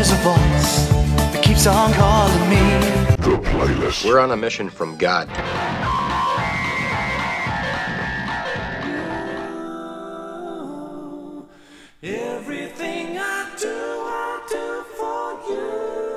there's a voice that keeps on calling me. The playlist. We're on a mission from God. Everything I do for you.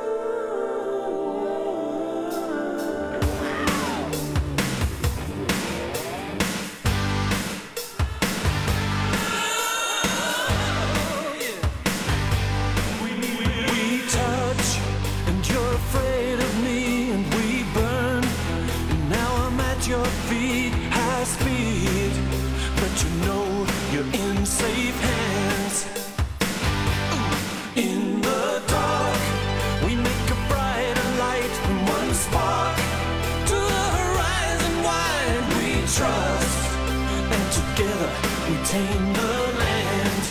We touch, and you're afraid of me, and we burn. And now I'm at your feet, high speed, but you know you're in safe hands. In the dark, we make a brighter light from one spark to the horizon wide. We trust, and together we tame the land.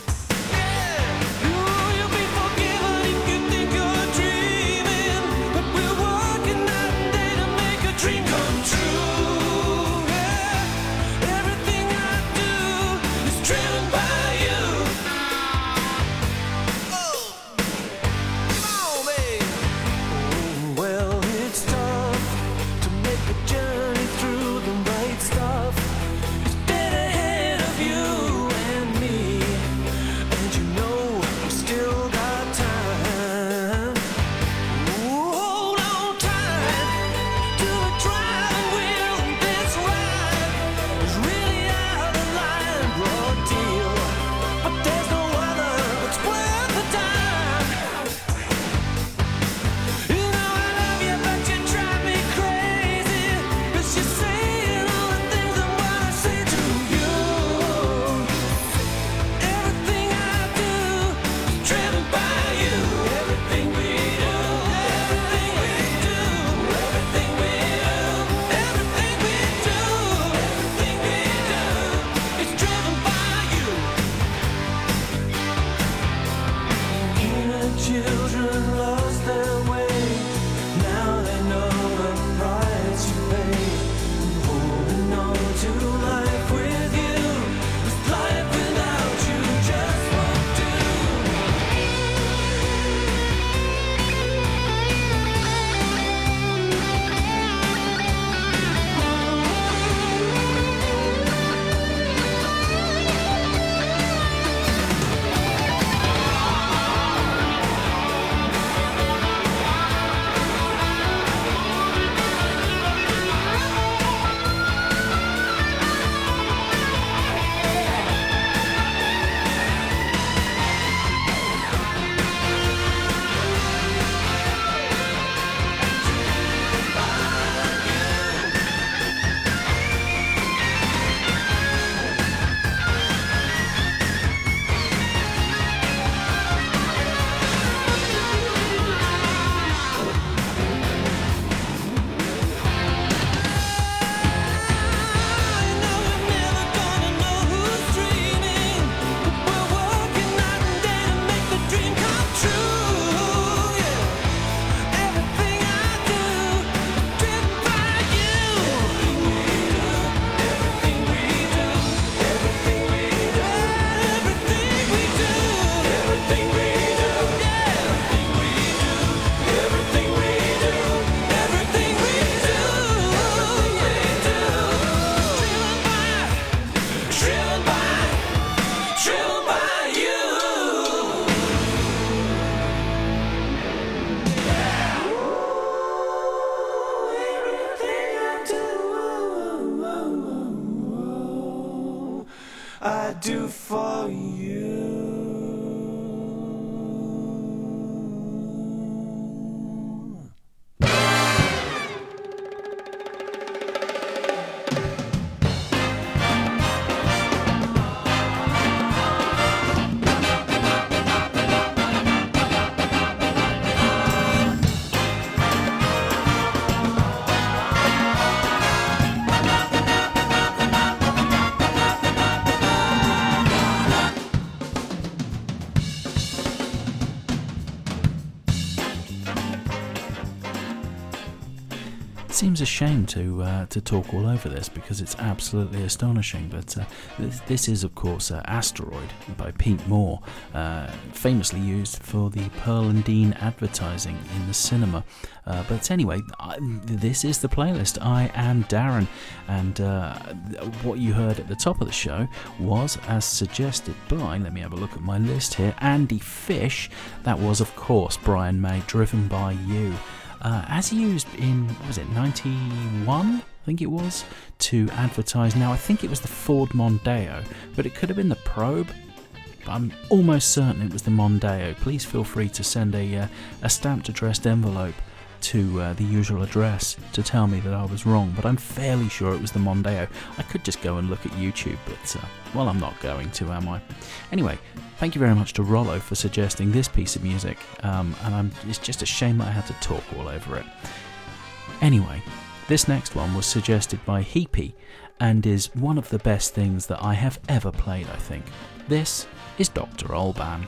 You'll be forgiven if you think you're dreaming, but we're working night and day to make a dream come true. Everything I do is driven by you. Well, it's tough to make a journey through the right stuff. It's dead ahead of you and me, and you know we still got time. Hold on tight to the driving wheel, and this ride is really out of line, broad deal. But there's no other that's worth the time. You know I love you, but you drive me crazy, 'cause you're saying all the things I wanna say to you. Everything I do is driven by you. Everything we do, everything we do, everything we do, everything we do, everything we do is driven by you. Inner children lost their way. Now they know the price you pay. Holding on to life with you, 'cause life without you just won't do. I do for you. seems a shame to talk all over this because it's absolutely astonishing. But this is, of course, Asteroid by Pete Moore, famously used for the Pearl and Dean advertising in the cinema. But anyway, this is the playlist. I am Darren, and what you heard at the top of the show was, as suggested by, let me have a look at my list here, Andy Fish. That was, of course, Brian May, Driven by You. As used in, what was it, 91? I think it was, to advertise. Now, I think it was the Ford Mondeo, but it could have been the Probe. But I'm almost certain it was the Mondeo. Please feel free to send a stamped addressed envelope to the usual address to tell me that I was wrong, but I'm fairly sure it was the Mondeo. I could just go and look at YouTube, but well, I'm not going to, am I? Anyway, thank you very much to Rollo for suggesting this piece of music, and it's just a shame that I had to talk all over it. Anyway, this next one was suggested by Heapy and is one of the best things that I have ever played, I think. This is Dr. Alban.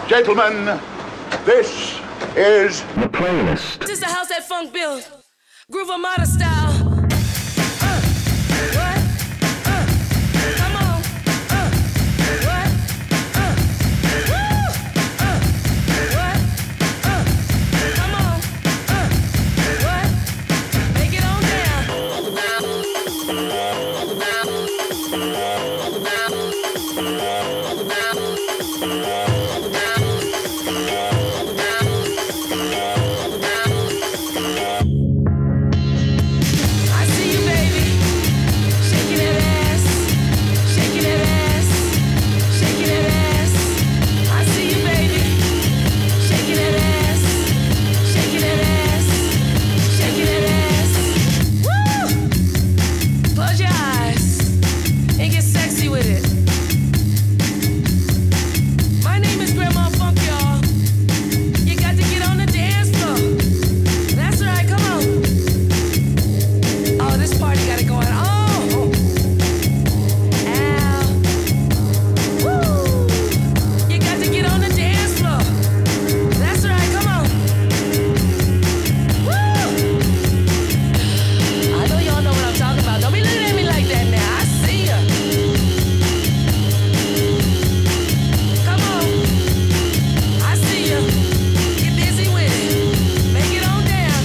Gentlemen, this is The playlist. This is the house that funk built, Groove Armada style. What? Come on. What? Woo! What? Come on. What? Make it on I see you, baby, shaking that ass, shaking that ass, shaking that ass. I see you, baby, shaking that ass, shaking that ass, shaking that ass. Woo! Close your eyes and get sexy with it. My name is Grandma Funk, y'all. You got to get on the dance floor. That's right, come on. Oh, this party got it going on. Ow. Woo. You got to get on the dance floor. That's right, come on. Woo. I know y'all know what I'm talking about. Don't be looking at me like that now. I see ya. Come on. I see ya. Get busy with it. Make it on down.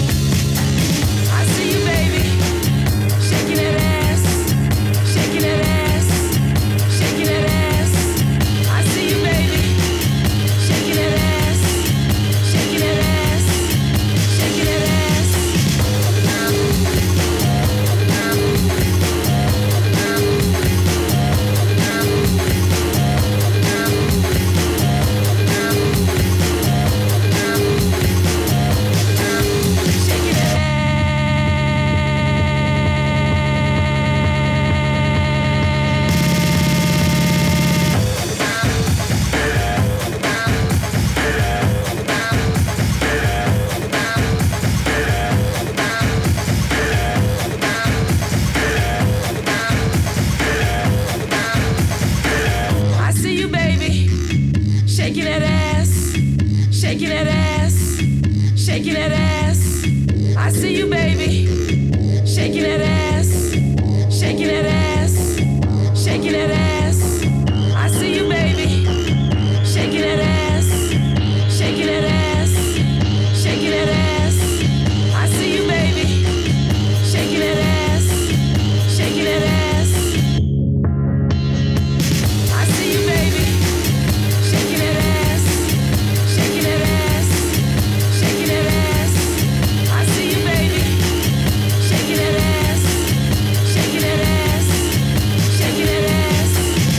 I see you, baby. Shaking that ass, shaking that ass, shaking that ass. I see you, baby. Shaking that ass, shaking that ass, shaking that ass. Shaking that I see you, baby, shaking that ass, shaking that ass, shaking that ass. I see you, baby, shaking that ass, shaking that ass, shaking that ass. I see you, baby, shaking that ass, shaking that ass, shaking that ass. I see you, baby, shaking that ass, shaking that ass. I see you, baby, shaking that ass, shaking that ass, shaking that ass. I see you, baby, shaking that ass, shaking that ass, shaking that ass.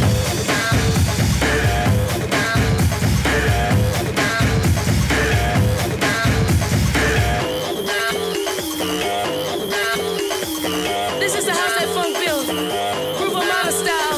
This is the house that funk built, Groove Armada style.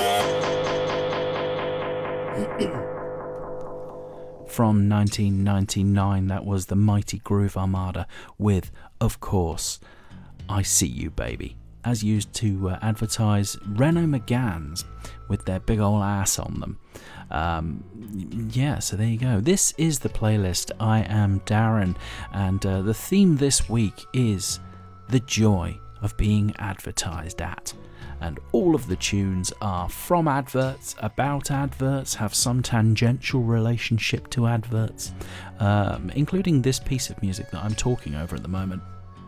From 1999, that was the mighty Groove Armada with, of course, I See You Baby, as used to advertise Renault Megans with their big ol' ass on them. Yeah, so there you go. This is the playlist. I am Darren, and the theme this week is the joy of being advertised at. And all of the tunes are from adverts, about adverts, have some tangential relationship to adverts, including this piece of music that I'm talking over at the moment.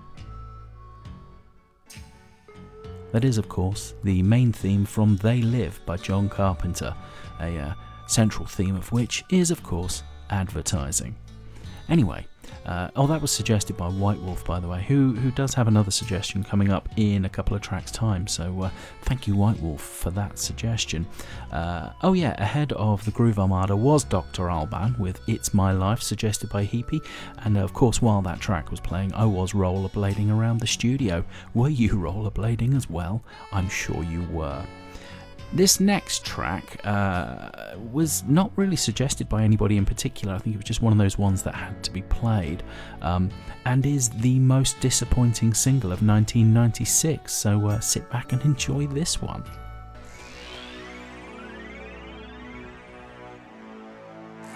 That is, of course, the main theme from They Live by John Carpenter, a central theme of which is, of course, advertising. Anyway, that was suggested by White Wolf, by the way, who does have another suggestion coming up in a couple of tracks' time, so thank you, White Wolf, for that suggestion. Ahead of the Groove Armada was Dr. Alban with It's My Life, suggested by Heapy, and of course, while that track was playing, I was rollerblading around the studio. Were you rollerblading as well? I'm sure you were. This next track was not really suggested by anybody in particular. I think it was just one of those ones that had to be played, and is the most disappointing single of 1996, so sit back and enjoy this one.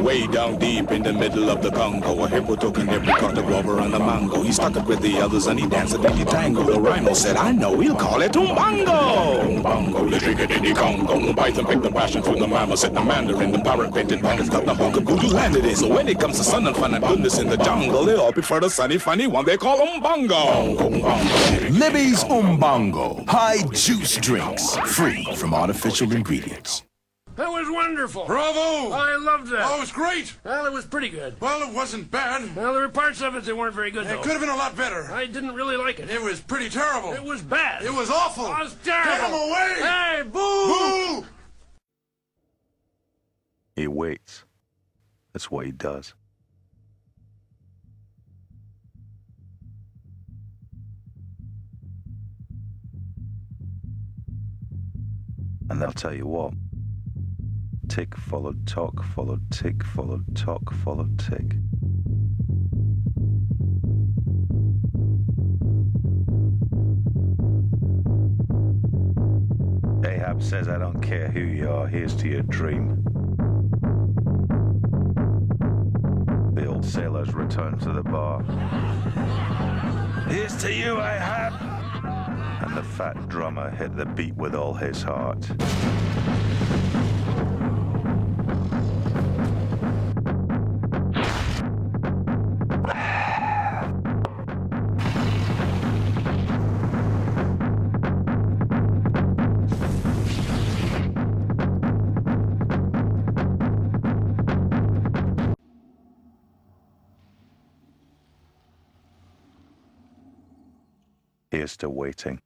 Way down deep in the middle of the Congo, a hippo took an every caught the guava and the mango. He stuck it with the others and he danced a dingy tango. The rhino said, I know, we'll call it Umbango. Umbango, the jigga diddy Congo. Python picked the passion from the mama, said the mandarin. The parrot painted bandits got the hunk of voodoo landed in. So when it comes to sun and fun and goodness in the jungle, they all prefer the sunny funny one they call Umbango. Libby's Umbango. High juice drinks. Free from artificial ingredients. That was wonderful. Bravo! I loved that. Oh, it was great. Well, it was pretty good. Well, it wasn't bad. Well, there were parts of it that weren't very good, though. It could have been a lot better. I didn't really like it. It was pretty terrible. It was bad. It was awful. It was terrible. Get him away! Hey, boo! Boo! He waits. That's what he does. And I'll tell you what. Tick followed tock, followed tick, followed tock, followed tick. Ahab says, I don't care who you are, here's to your dream. The old sailors returned to the bar. Here's to you, Ahab! And the fat drummer hit the beat with all his heart. Here's to waiting.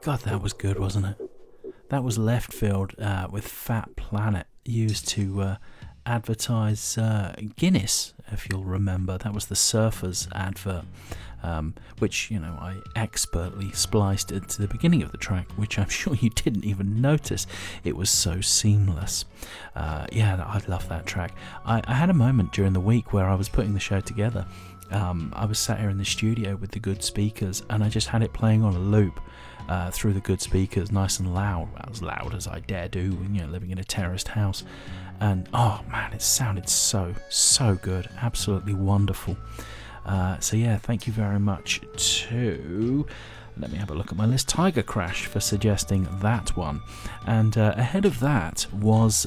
God, that was good, wasn't it? That was Left Field with Fat Planet, used to advertise Guinness, if you'll remember. That was the Surfers advert, which, you know, I expertly spliced into the beginning of the track, which I'm sure you didn't even notice. It was so seamless. Yeah, I love that track. I had a moment during the week where I was putting the show together. I was sat here in the studio with the good speakers, and I just had it playing on a loop through the good speakers, nice and loud, as loud as I dare do, you know, living in a terraced house. And oh man, it sounded so good, absolutely wonderful. So yeah, thank you very much to, let me have a look at my list, Tiger Crash, for suggesting that one. And ahead of that was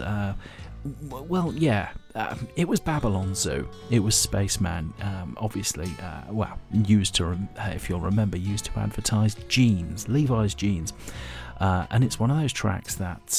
it was Babylon Zoo. It was Spaceman, obviously, used to, if you'll remember, used to advertise jeans, Levi's jeans. And it's one of those tracks that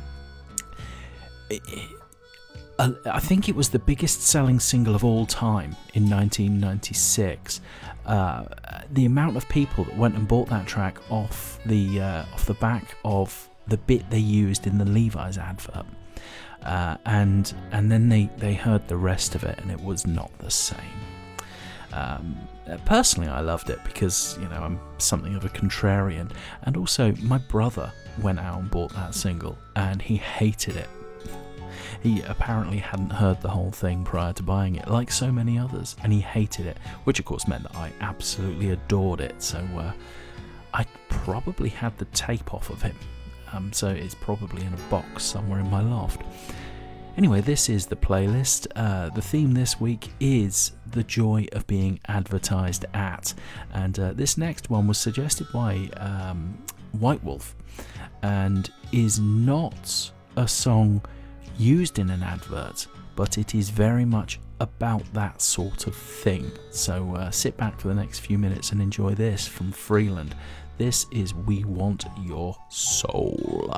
I think it was the biggest selling single of all time in 1996. The amount of people that went and bought that track off the back of the bit they used in the Levi's advert. And then they heard the rest of it, and it was not the same. Personally, I loved it because, you know, I'm something of a contrarian, and also my brother went out and bought that single, and he hated it. He apparently hadn't heard the whole thing prior to buying it, like so many others, and he hated it, which of course meant that I absolutely adored it. So I probably had the tape off of him. So it's probably in a box somewhere in my loft. Anyway, this is the playlist. The theme this week is the joy of being advertised at. And this next one was suggested by White Wolf and is not a song used in an advert, but it is very much about that sort of thing. So sit back for the next few minutes and enjoy this from Freeland. This is We Want Your Soul.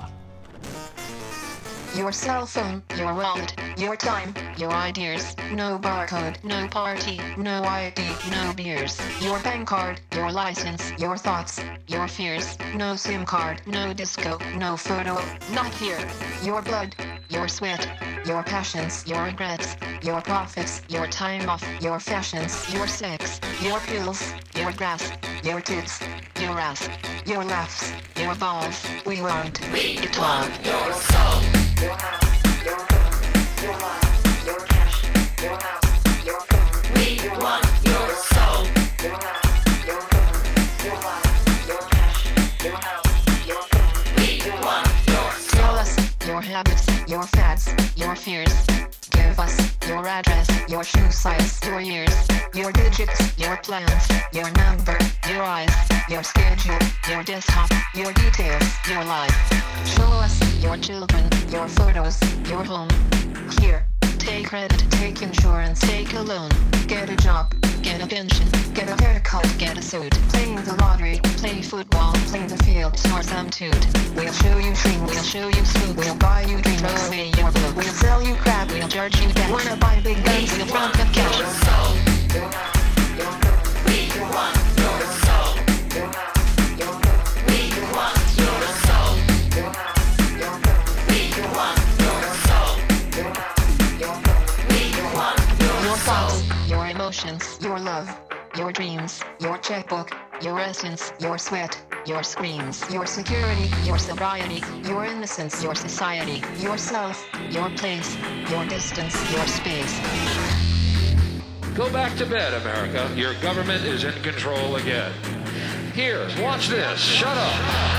Your cell phone, your wallet, your time, your ideas. No barcode, no party, no ID, no beers. Your bank card, your license, your thoughts, your fears. No SIM card, no disco, no photo, not here. Your blood, your sweat, your passions, your regrets, your profits, your time off, your fashions, your sex, your pills, your grass, your tits, your ass, your laughs, your balls. We want it all. Your soul. Your house, your phone, your life, your cash, your house, your phone. We want your soul. Your house, your phone, your life, your cash, your house, your phone. We want your soul. Tell us your habits, your fads, your fears. Give us your address, your shoe size, your years, your digits, your plans, your number, your eyes, your schedule, your desktop, your details, your life. Show us your children, your photos, your home. Here, take credit, take insurance, take a loan. Get a job, get a pension, get a haircut, get a suit. Playing the lottery, play football, play the field, snore some toot. We'll show you dreams, we'll show you food, we'll buy you dreams, throw away your book. We'll sell you crap, we'll charge you back. Wanna buy big guns, we'll front the cash. Your soul. Your house, your phone. We want your soul. Your house, your phone. We want your soul. Your house, your phone. We want your soul. Your house, your phone. We want your thoughts, your emotions, your love, your dreams, your checkbook, your essence, your sweat, your screams, your security, your sobriety, your innocence, your society, yourself, your place, your distance, your space. Go back to bed, America. Your government is in control again. Here, watch this. Shut up.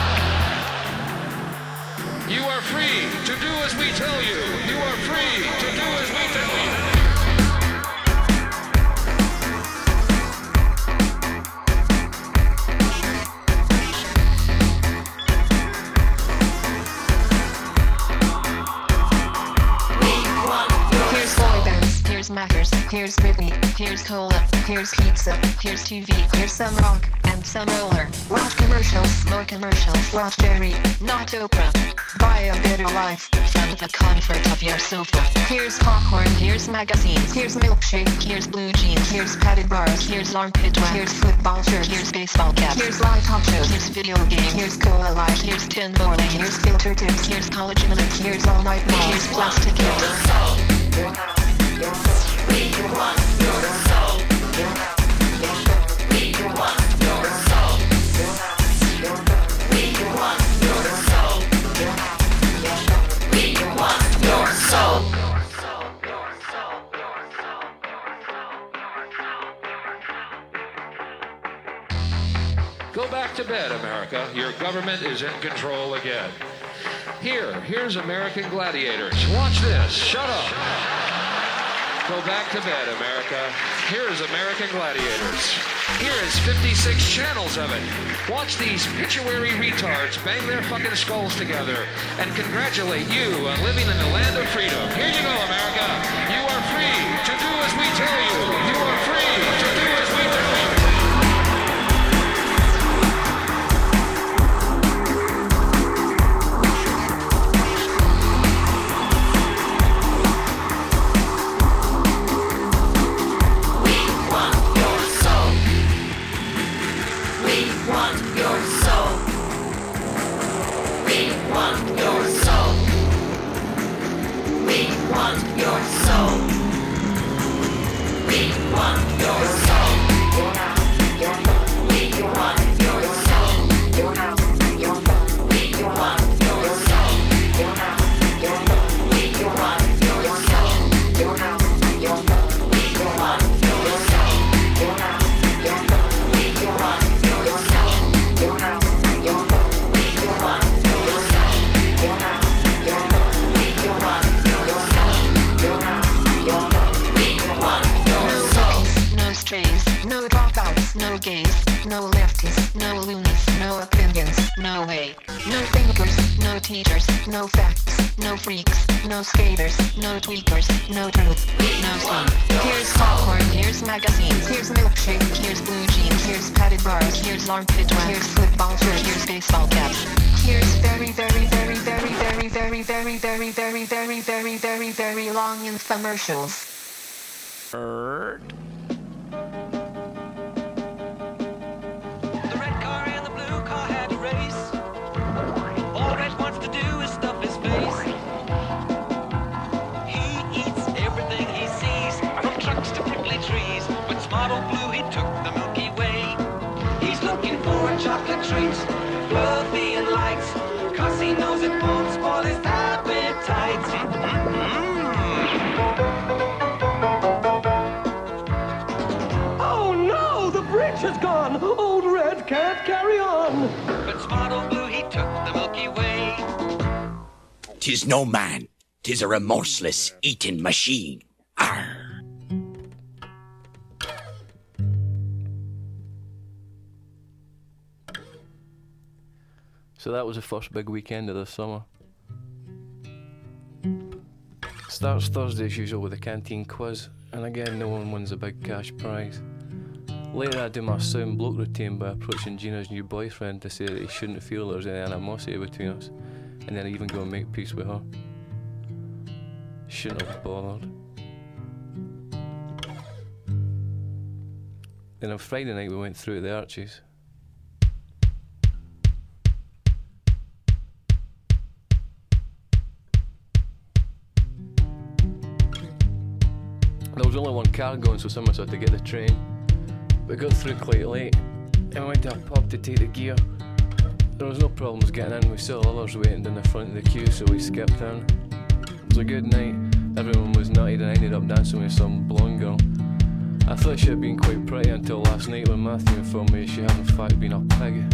You are free to do as we tell you. You are free to do as we tell you. Smackers, here's Britney, here's cola, here's pizza, here's TV, here's some rock, and some roller. Watch commercials, more commercials, watch Jerry, not Oprah. Buy a better life from the comfort of your sofa. Here's popcorn, here's magazines, here's milkshake, here's blue jeans, here's padded bars, here's armpit wax, here's football shirt, here's baseball cap, here's live talk shows, here's video games, here's cola life, here's tin bowling, here's filter tips, here's college minutes, here's all night mall, here's plastic hits. We want your soul. We want your soul. We want your soul. We want your soul. Go back to bed, America. Your government is in control again. Here's American Gladiators. Watch this. Shut up. Go back to bed, America. Here's American Gladiators. Here is 56 channels of it. Watch these pituitary retards bang their fucking skulls together and congratulate you on living in the land of freedom. Here you go, America. You are free to do as we tell you. You are free to do as we tell you. No lefties, no loonies, no opinions, no way. No thinkers, no teachers, no facts, no freaks, no skaters, no tweakers, no truth, no scene. Here's popcorn, here's magazines, here's milkshake, here's blue jeans, here's padded bars, here's armpit wax, here's football shirt, here's baseball caps. Here's very, very, very, very, very, very, very, very, very, very, very, very, very long infomercials. Treats, fluffy and lights, cause he knows it won't spoil his appetite. Oh no, the bridge has gone. Old Red can't carry on. But Smart Old Blue, he took the Milky Way. 'Tis no man, 'tis a remorseless eating machine. Arr! So that was the first big weekend of the summer. Starts Thursday as usual with a canteen quiz, and again no one wins a big cash prize. Later I do my sound bloke routine by approaching Gina's new boyfriend to say that he shouldn't feel there's any animosity between us, and then I even go and make peace with her. Shouldn't have bothered. Then on Friday night we went through to the Archies. There was only one car going, so someone had to get the train. We got through quite late and we went to a pub to take the gear. There was no problems getting in, we saw others waiting in the front of the queue, so we skipped in. It was a good night, everyone was nutted and I ended up dancing with some blonde girl. I thought she had been quite pretty until last night when Matthew informed me she had in fact been a pig.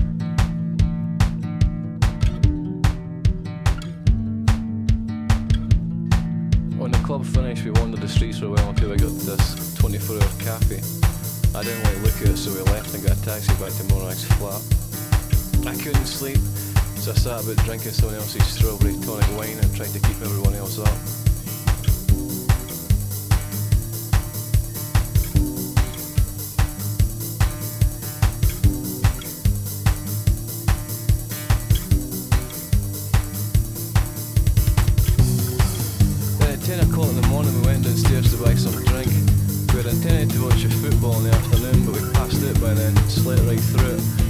When the club finished, we wandered the streets for a while until we got to this 24-hour cafe. I didn't like look at it, so we left and got a taxi back to Morag's flat. I couldn't sleep, so I sat about drinking someone else's strawberry tonic wine and tried to keep everyone else up.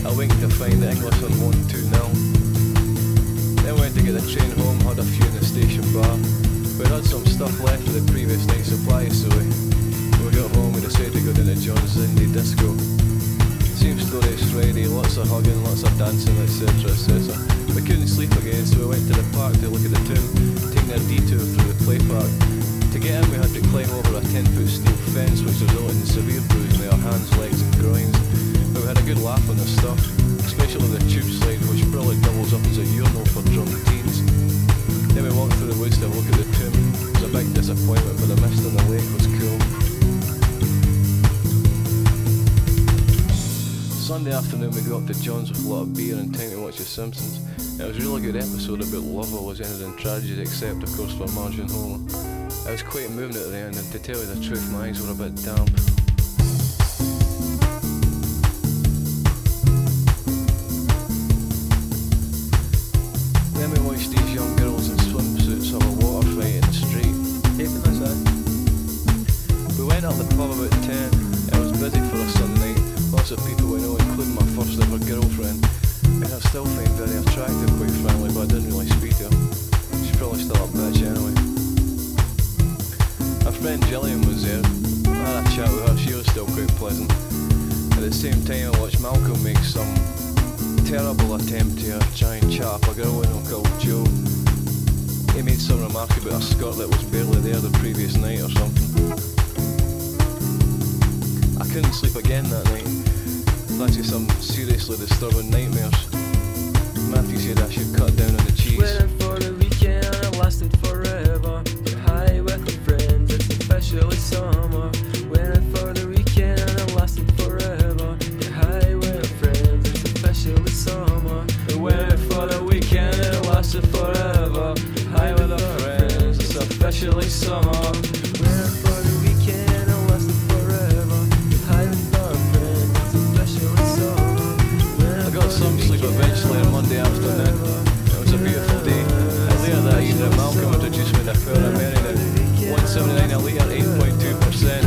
I winked to find the English on 1-2-0. Then went to get the train home, had a few in the station bar. We had some stuff left of the previous night's supply, so when we got home we decided to go down to John's Indie Disco. Same story as Friday, lots of hugging, lots of dancing, etc, etc. We couldn't sleep again, so we went to the park to look at the tomb, taking a detour through the play park. To get in we had to climb over a 10-foot steel fence which resulted in severe bruising with our hands, legs and groins. But we had a good laugh on the stuff, especially the tube slide which probably doubles up as a urinal for drunk teens. Then we walked through the woods to look at the tomb. It was a big disappointment, but the mist on the lake was cool. Sunday afternoon we got up to John's with a lot of beer and time to watch The Simpsons. It was a really good episode about love always ended in tragedy, except of course for Marge and Homer. I was quite moved at the end, and to tell you the truth, my eyes were a bit damp. Then we watched these young girls in swimsuits have a water fight in the street. Keeping us in. We went up the pub about 10. It was busy for a Sunday night. Lots of people we know, including my first ever girlfriend. And I still find very attractive, quite frankly, but I didn't really speak to her. She's probably still a bitch anyway. Our friend Gillian was there. I had a chat with her, she was still quite pleasant. At the same time I watched Malcolm make some terrible attempt to try and chat up a girl we know called Jo. He made some remark about a skirt that was barely there the previous night or something. I couldn't sleep again that night. Thanks to some seriously disturbing nightmares. Matthew said I should cut down on the cheese. Waiting for the weekend, it lasted forever. You're high with your friends, it's officially summer. Waiting for the weekend, it lasted forever. You're high with your friends, it's officially summer. Waiting for the weekend, it lasted forever. High with our friends, it's officially summer. Waiting for the weekend, it lasted forever. You're high with our friends, it's officially summer. I got some sleep eventually on Monday afternoon. It was a beautiful day. And later that evening, Malcolm introduced me to Pure America. 179 a litre, 8.2%.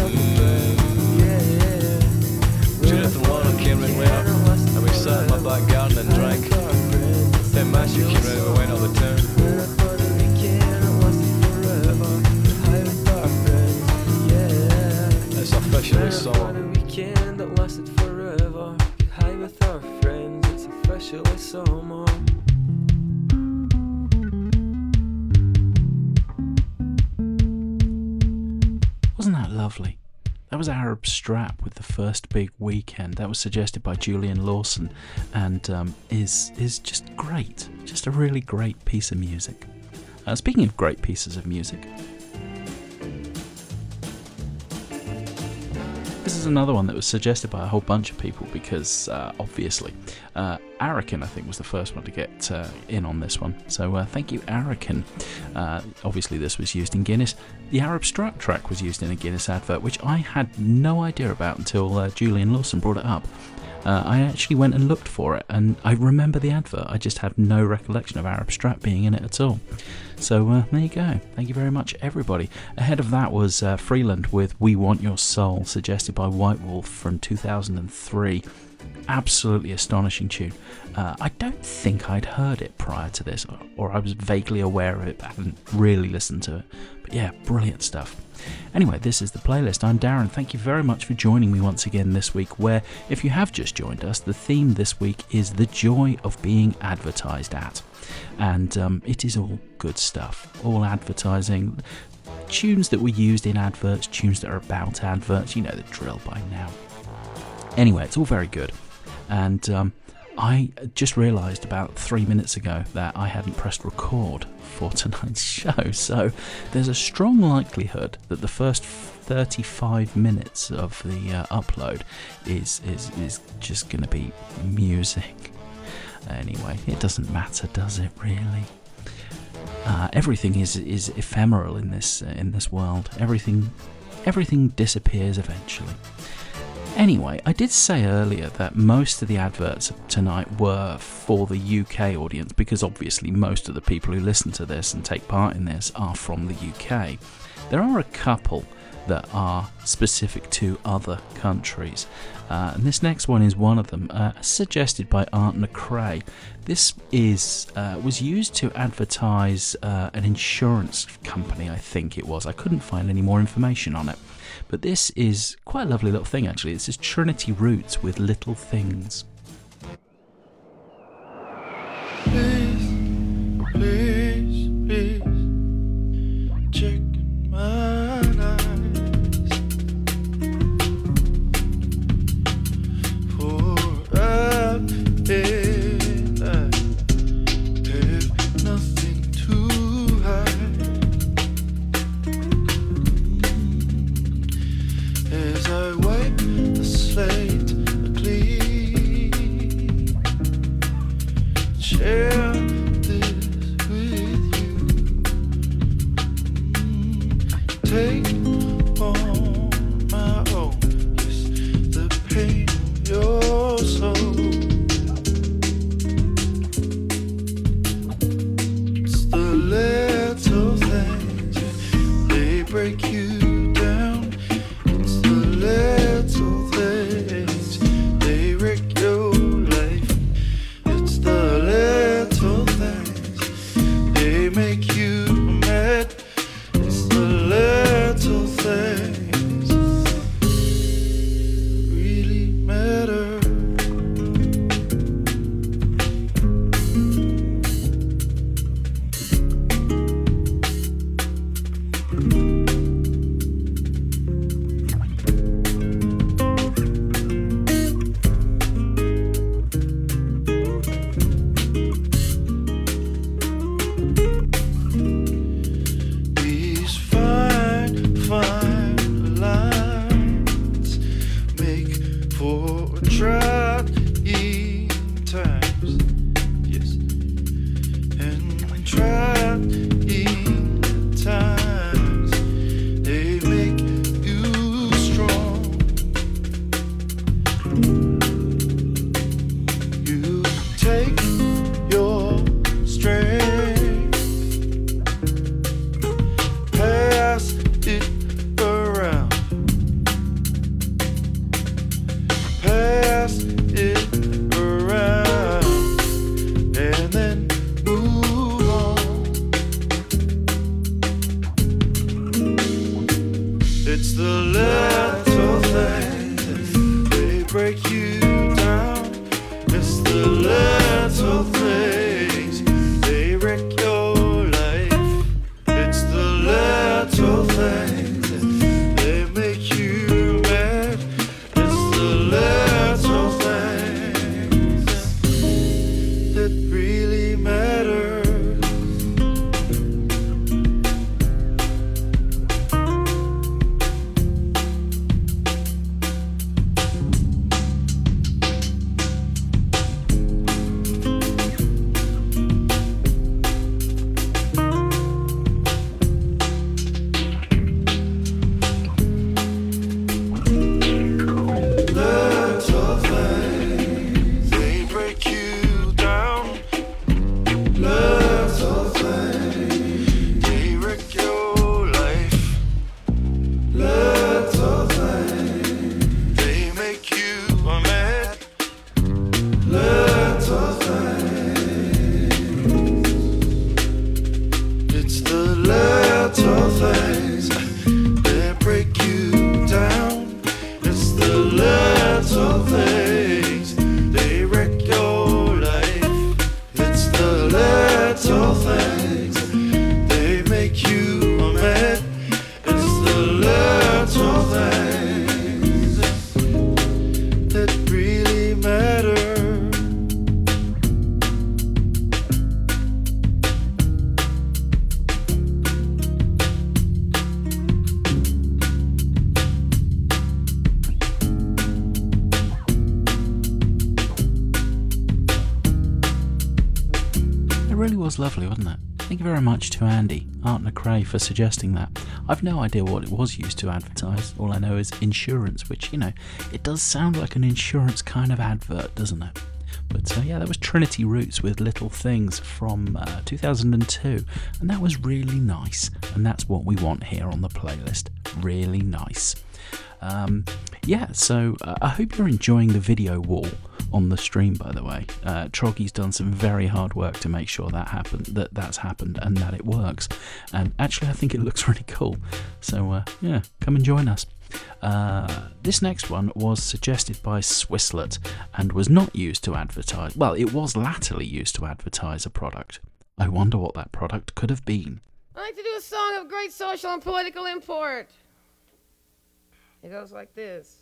Judith and Lauren came round later, and we sat in my back garden and drank. Then Matthew came round and we went up the town. It's officially summer. Weekend that lasted forever. Get high with our friends, it's officially summer. Wasn't that lovely? That was Arab Strap with The First Big Weekend. That was suggested by Julian Lawson and is just great. Just a really great piece of music. Speaking of great pieces of music, this is another one that was suggested by a whole bunch of people because, obviously, Arakan, I think, was the first one to get in on this one. So thank you, Arakan. Obviously, this was used in Guinness. The Arab Strap track was used in a Guinness advert, which I had no idea about until Julian Lawson brought it up. I actually went and looked for it, and I remember the advert. I just have no recollection of Arab Strap being in it at all. So there you go. Thank you very much, everybody. Ahead of that was Freeland with We Want Your Soul, suggested by White Wolf from 2003. Absolutely astonishing tune. I don't think I'd heard it prior to this, or I was vaguely aware of it, but I hadn't really listened to it. But yeah, brilliant stuff. Anyway, this is the playlist. I'm Darren. Thank you very much for joining me once again this week, where, if you have just joined us, the theme this week is the joy of being advertised at. And it is all good stuff. All advertising. Tunes that were used in adverts, tunes that are about adverts. You know the drill by now. Anyway, it's all very good. And I just realised about 3 minutes ago that I hadn't pressed record for tonight's show, so there's a strong likelihood that the first 35 minutes of the upload is just going to be music. Anyway, it doesn't matter, does it really? Everything is ephemeral in this world. Everything disappears eventually. Anyway, I did say earlier that most of the adverts tonight were for the UK audience, because obviously most of the people who listen to this and take part in this are from the UK. There are a couple that are specific to other countries. And this next one is one of them, suggested by Art McRae. This was used to advertise an insurance company, I think it was. I couldn't find any more information on it. But this is quite a lovely little thing, actually. This is Trinity Roots with Little Things. Please, please, check my eyes, for I have nothing to hide. As I wipe the slate clean, share take on my own, yes, the pain in your soul. It's the little things, they break you down. It's the little things, they wreck your life. It's the little things, they make you mad. Little things really matter. Lovely, wasn't it? Thank you very much to Andy, Art McRae, for suggesting that. I've no idea what it was used to advertise. All I know is insurance, which, you know, it does sound like an insurance kind of advert, doesn't it? But yeah, that was Trinity Roots with Little Things from 2002, and that was really nice, and that's what we want here on the playlist. really nice. So I hope you're enjoying the video wall on the stream, by the way. Troggy's done some very hard work to make sure that's happened and that it works. And actually, I think it looks really cool. So, come and join us. This next one was suggested by Swisslet and was not used to advertise. Well, it was latterly used to advertise a product. I wonder what that product could have been. I like to do a song of great social and political import. It goes like this.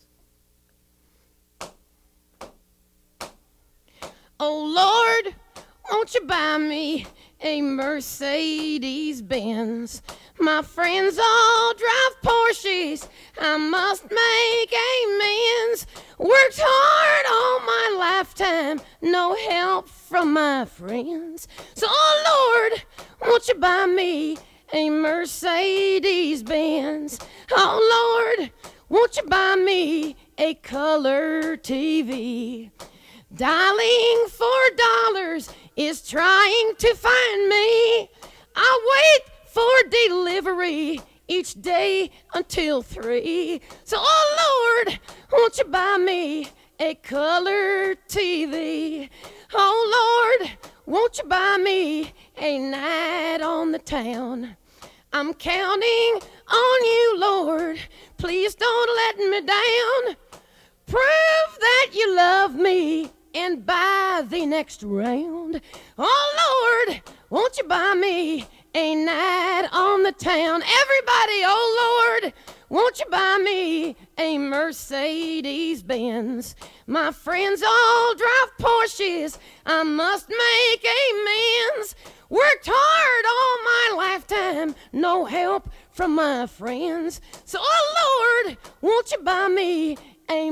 Oh Lord, won't you buy me a Mercedes-Benz? My friends all drive Porsches, I must make amends. Worked hard all my lifetime, no help from my friends. So oh Lord, won't you buy me a Mercedes-Benz? Oh Lord, won't you buy me a color TV? Dialing $4 is trying to find me. I wait for delivery each day until 3. So, oh Lord, won't you buy me a color TV? Oh Lord, won't you buy me a night on the town? I'm counting on you, Lord. Please don't let me down. Prove that you love me and buy the next round. Oh Lord, won't you buy me a night on the town? Everybody, oh Lord, won't you buy me a Mercedes-Benz? My friends all drive Porsches, I must make amends. Worked hard all my lifetime, no help from my friends. So, oh Lord, won't you buy me a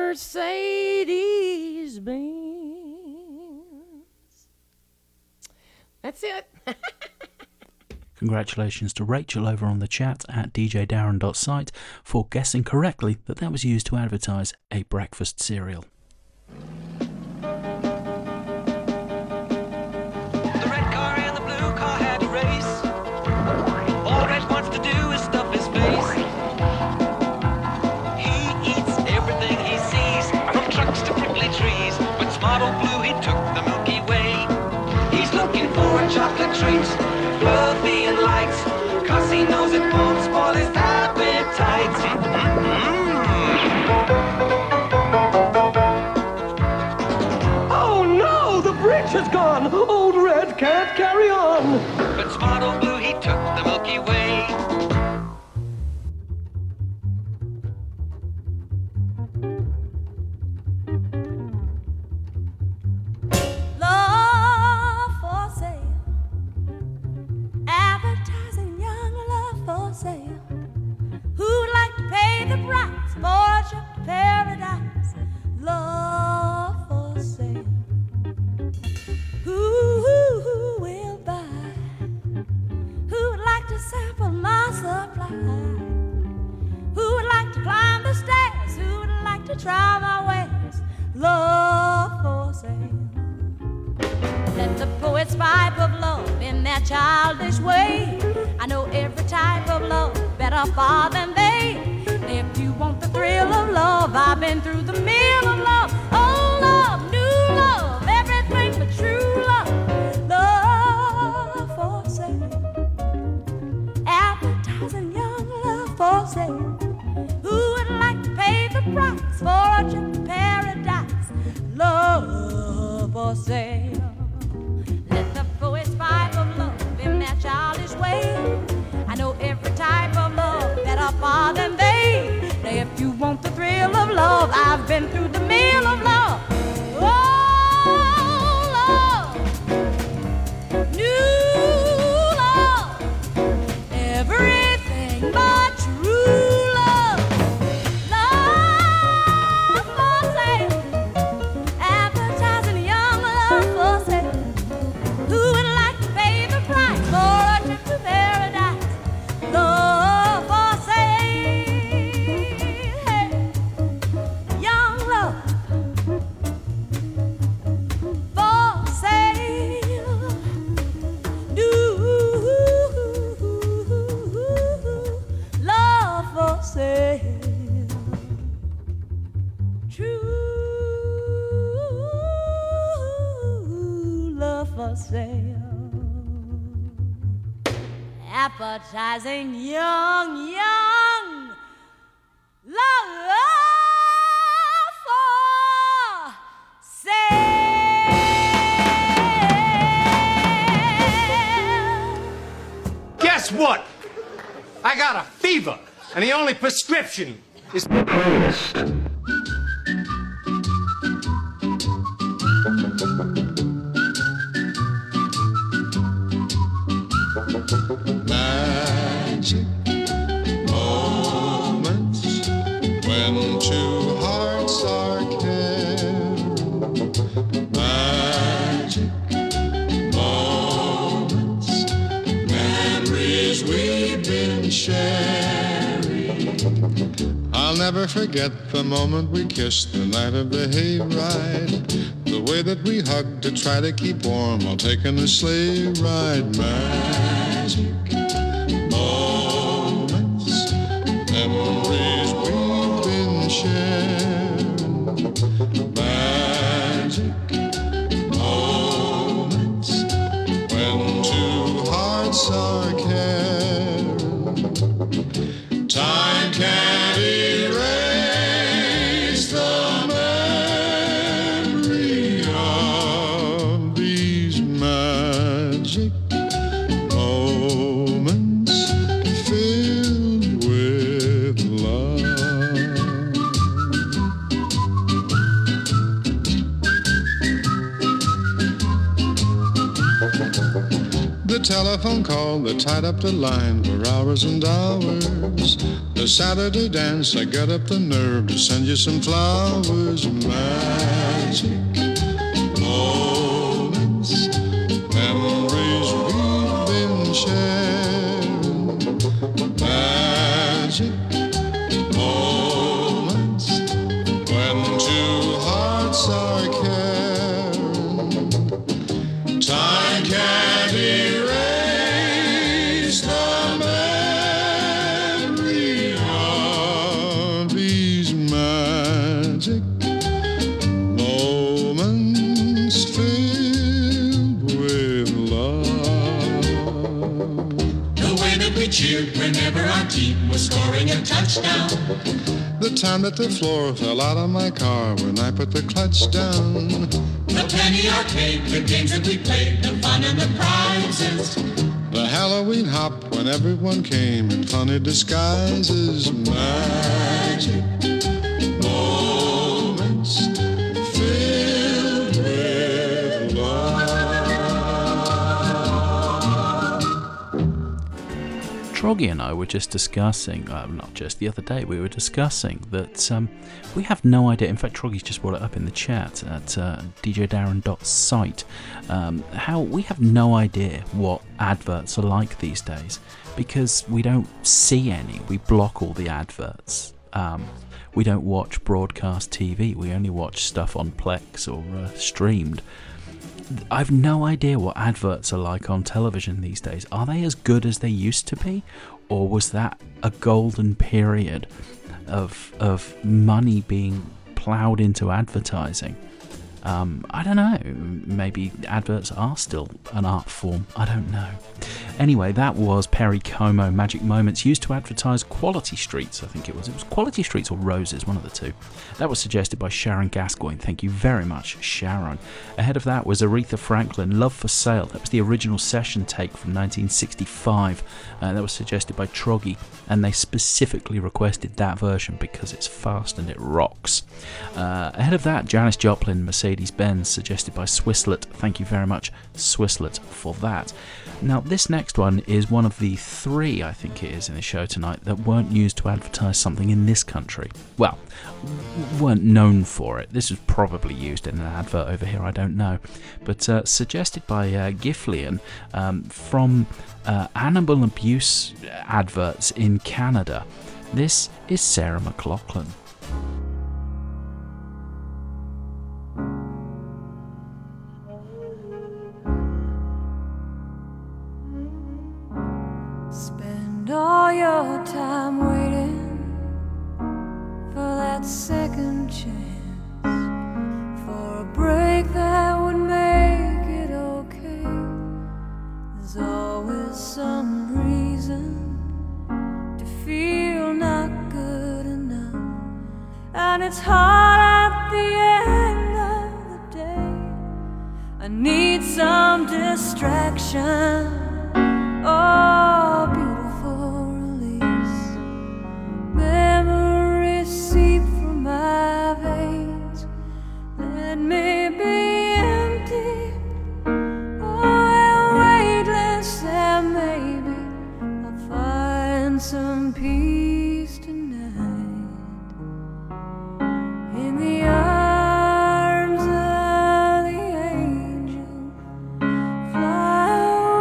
Mercedes-Benz? That's it. Congratulations to Rachel over on the chat at djdarren.site for guessing correctly that was used to advertise a breakfast cereal. Chocolate treats, fluffy and light, 'cause he knows it won't spoil his appetite. Oh no, the bridge has gone. Old Red can't carry on. But Smart Old Blue, he took the Milky Way. Who'd like to pay the price for a trip to paradise? Love for sale. Who will buy? Who would like to sample my supply? Who would like to climb the stairs? Who would like to try my wares? Love for sale. Let the poets pipe of love in their childish way. I know every type of love better far than they. If you want the thrill of love, I've been through the mill of love. Old love, new love, everything but true love. Love for sale. Advertising young love for sale. Who would like to pay the price for a trip to paradise? Love for sale. Let the poets pipe of love in their childish way. I know every type of love better far than they. Now if you want the thrill of love, I've been through the mill of love. Oh, love, new love, everything but true love. Love for sale, advertising young love for sale. Who would like to pay the price for a trip to paradise? Love for sale. Hey, young love. True love for sale. Appetizing young love for sale. Guess what? I got a fever, and the only prescription is the playlist. Magic moments when two hearts are caring. Magic moments, memories we've been sharing. I'll never forget the moment we kissed the night of the hayride. The way that we hugged to try to keep warm while taking a sleigh ride. Magic moments, memories we've been sharing. Magic moments when two hearts are caring. Time can't erase the memory of these magic moments filled with love. The telephone call that tied up the line for hours and hours. The Saturday dance, I got up the nerve to send you some flowers. Magic moments, memories we've been sharing. Magic moments when two hearts are caring. Time can't erase the memory of these magic moments filled with love. The way that we cheered whenever our team was scoring a touchdown. The time that the floor fell out of my car when I put the clutch down. The penny arcade, the games that we played, the fun and the prizes. The Halloween hop when everyone came in funny disguises. Magic moments filled with love. Troggy and I were just discussing, not just the other day, we were discussing that we have no idea. In fact, Troggy's just brought it up in the chat at djdarren.site. How we have no idea what adverts are like these days because we don't see any. We block all the adverts. We don't watch broadcast TV. We only watch stuff on Plex or streamed. I've no idea what adverts are like on television these days. Are they as good as they used to be? Or was that a golden period of money being ploughed into advertising? I don't know. Maybe adverts are still an art form. I don't know. Anyway, that was Perry Como, Magic Moments, used to advertise Quality Streets, I think it was. It was Quality Streets or Roses, one of the two. That was suggested by Sharon Gascoigne. Thank you very much, Sharon. Ahead of that was Aretha Franklin, Love for Sale. That was the original session take from 1965. That was suggested by Troggy, and they specifically requested that version because it's fast and it rocks. Ahead of that, Janis Joplin, Mercedes-Benz, suggested by Swisslet. Thank you very much, Swisslet, for that. Now, this next one is one of the three, I think it is, in the show tonight that weren't used to advertise something in this country. Well, weren't known for it. This was probably used in an advert over here, I don't know. But suggested by Giflian from animal abuse adverts in Canada. This is Sarah McLachlan. Spend all your time waiting that second chance for a break that would make it okay. There's always some reason to feel not good enough, and it's hard at the end of the day. I need some distraction. Oh, beautiful release. Memories seep from my veins. Let me be empty. Oh, and weightless, and maybe I'll find some peace tonight. In the arms of the angel, fly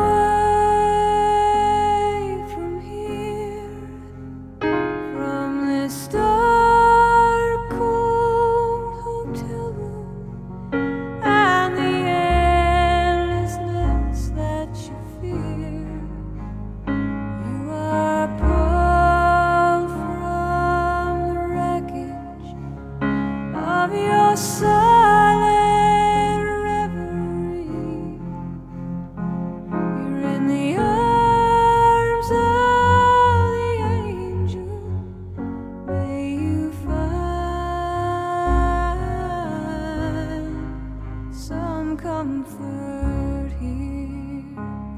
away from here, from this dark, cold hotel room, and the endlessness that you fear. You are pulled from the wreckage of your silent reverie. You're in the arms of the angel. May you find some comfort here.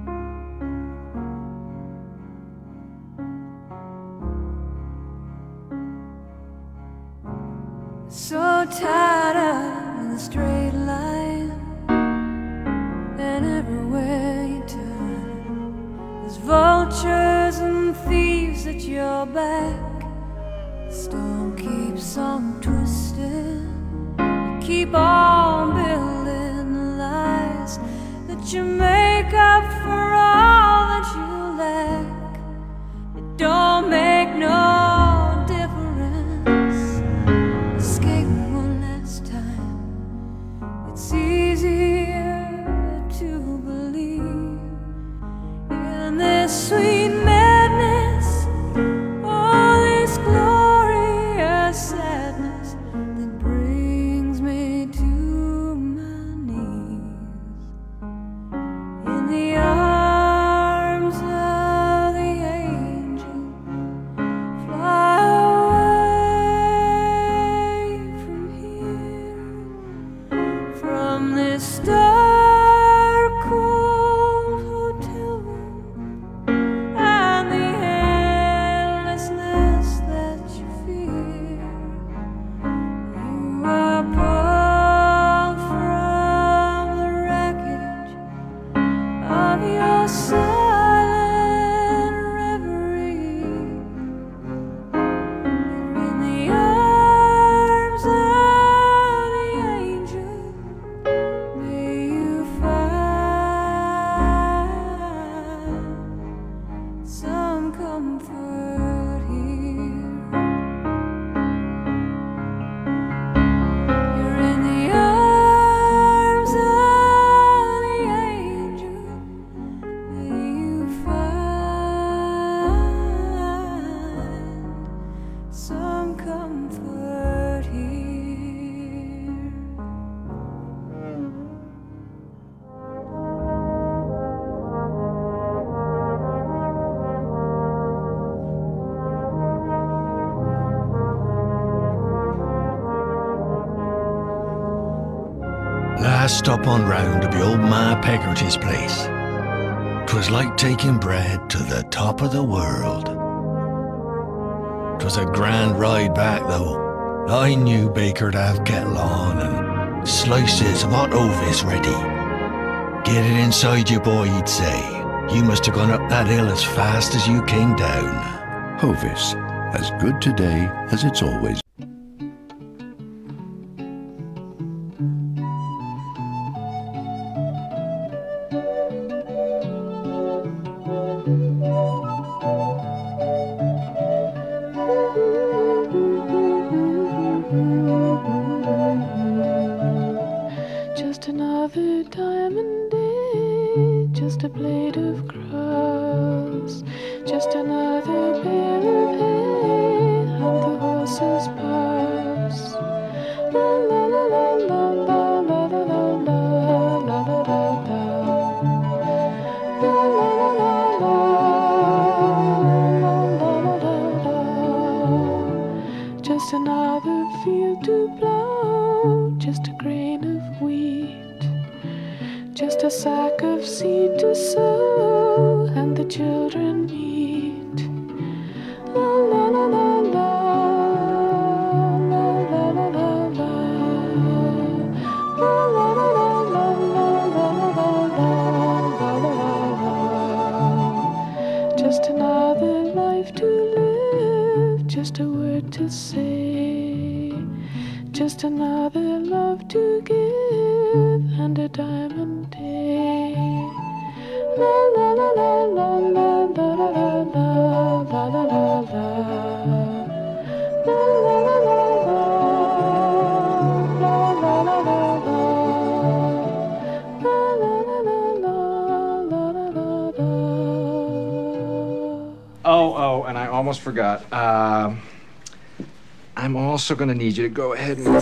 So tied up in a straight line, and everywhere you turn, there's vultures and thieves at your back. The storm keeps on twisting. You keep on building the lies that you make up for all that you lack. It don't make no difference. Escape one last time. It's easier to believe in this sweet madness, all this glorious sadness that brings me to my knees. In the arms of the angel, fly away from here, from this dark, cold hotel room, and the endlessness that you fear. You are pulled from the wreckage of your silent reverie. You're in the arms of the angel. May you find some comfort here. You're in the arms of the angel. May you find some comfort here. Last stop on round to be old Ma Peggerty's place. 'Twas like taking bread to the top of the world. 'Twas a grand ride back though. I knew Baker'd have kettle on and slices of hot Ovis ready. Get it inside you, boy, he'd say. You must have gone up that hill as fast as you came down. Hovis, as good today as it's always. Just another diamond day, just a blade of grass, just another bale of hay, and the horses pass. house. La la la la la la la la la la la la la la. La la la la la la la la. Just another field to plow, just a grain of wheat, just a sack of seed to sow, and the children eat. La la la la la. Just another life to live, just a word to say, just another love to give, and a diamond day. La la la la la la la la la la la la la la. La la la la la la la la la la. La la la la la la la la la. Oh, and I almost forgot. I'm also going to need you to go ahead and...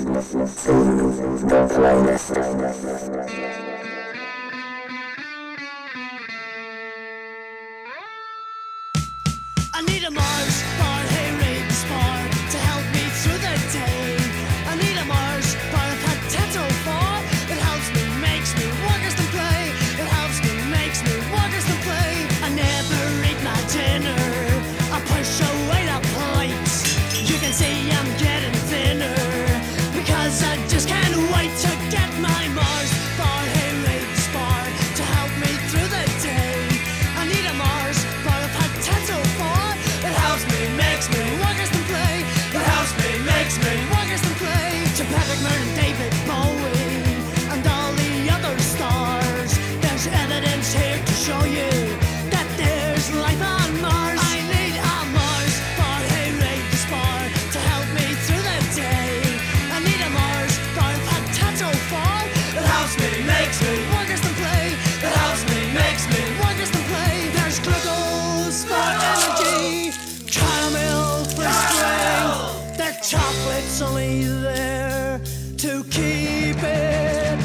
I need a Mars bar, hey raid spar to help me through the day. I need a Mars bar, a potato bar that helps me, makes me workers to play. It helps me, makes me workers to play. I never eat my dinner, I push away the plates. You can see I'm getting thinner because I just can't wait to get my Mars bar, hey raid spar to help me through the day. I need a Mars bar, a potato bar. It helps me, makes me workers to play. It helps me, makes me workers to play. To Patrick Merton, David Bowie, and all the other stars, there's evidence here to show you that there's life on Mars. I need a Mars bar, hey raid spar to help me through the day. I need a Mars bar, a potato bar. It helps me, makes me workers to play. It helps me, makes me workers to play. There's glucose for energy, caramel for strength. That chocolate's only there to keep it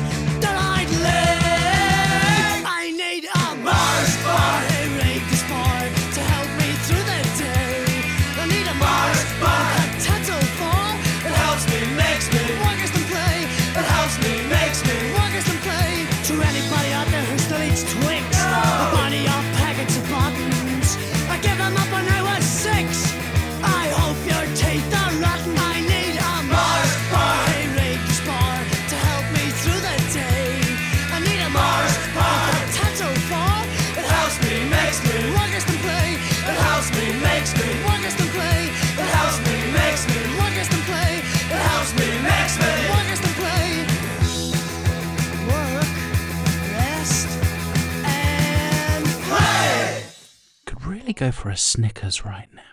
delightful. I need a Mars bar, hey raid this bar to help me through the day. I need a Mars bar, a potato bar. It helps me, makes me workers to play. It helps me, makes me workers to play. To anybody out there who still eats Twix, a bunny off packets of buttons, I give them up when I was 6. I hope your teeth are rotten. I need a Mars bar, hey raid this bar to help me through the day. I need a Mars bar, a potato bar. It helps me, makes me workers to play. It helps me, makes me workers to play. It helps me, makes me workers to play. It helps me, makes me workers to play. Work, rest, and play. Could really go for a Snickers right now.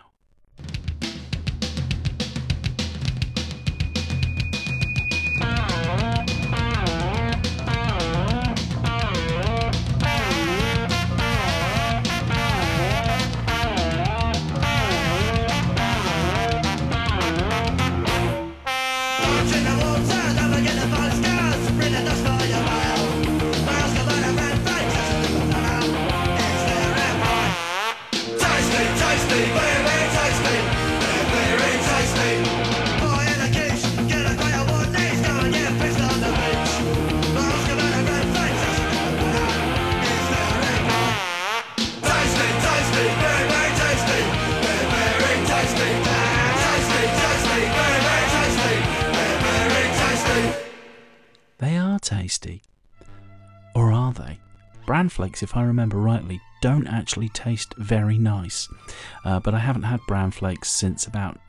They are tasty. Or are they? Bran flakes, if I remember rightly, don't actually taste very nice. But I haven't had bran flakes since about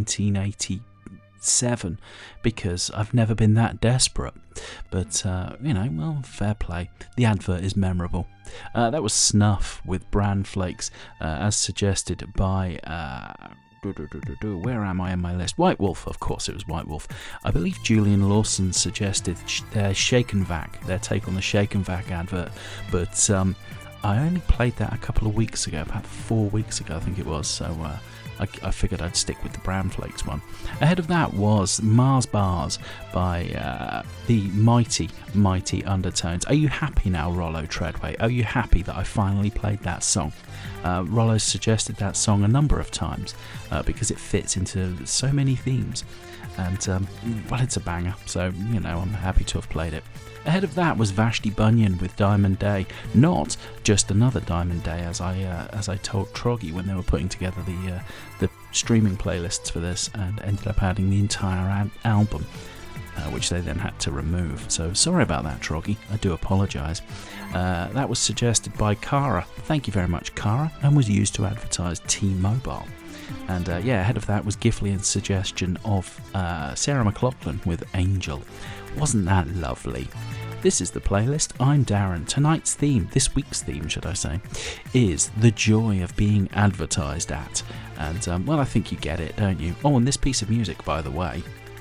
1987 because I've never been that desperate. But, well, fair play. The advert is memorable. That was Snuff with bran flakes, as suggested by... where am I in my list? White Wolf, of course it was White Wolf. I believe Julian Lawson suggested their Shake and Vac, their take on the Shake and Vac advert, but I only played that a couple of weeks ago, about 4 weeks ago I think it was, so I figured I'd stick with the Bran Flakes one. Ahead of that was Mars Bars by the mighty Undertones. Are you happy now, Rollo Treadway? Are you happy that I finally played that song? Rollo suggested that song a number of times because it fits into so many themes. And, well, it's a banger, so, you know, I'm happy to have played it. Ahead of that was Vashti Bunyan with Diamond Day. Not just another Diamond Day, as I told Troggy when they were putting together the streaming playlists for this, and ended up adding the entire album, which they then had to remove. So sorry about that, Troggy. I do apologise. That was suggested by Cara. Thank you very much, Cara, and was used to advertise T-Mobile. And ahead of that was Giflian's suggestion of Sarah McLachlan with Angel. Wasn't that lovely? This is the playlist. I'm Darren. Tonight's theme, this week's theme, should I say, is the joy of being advertised at. And, well, I think you get it, don't you? Oh, and this piece of music, by the way.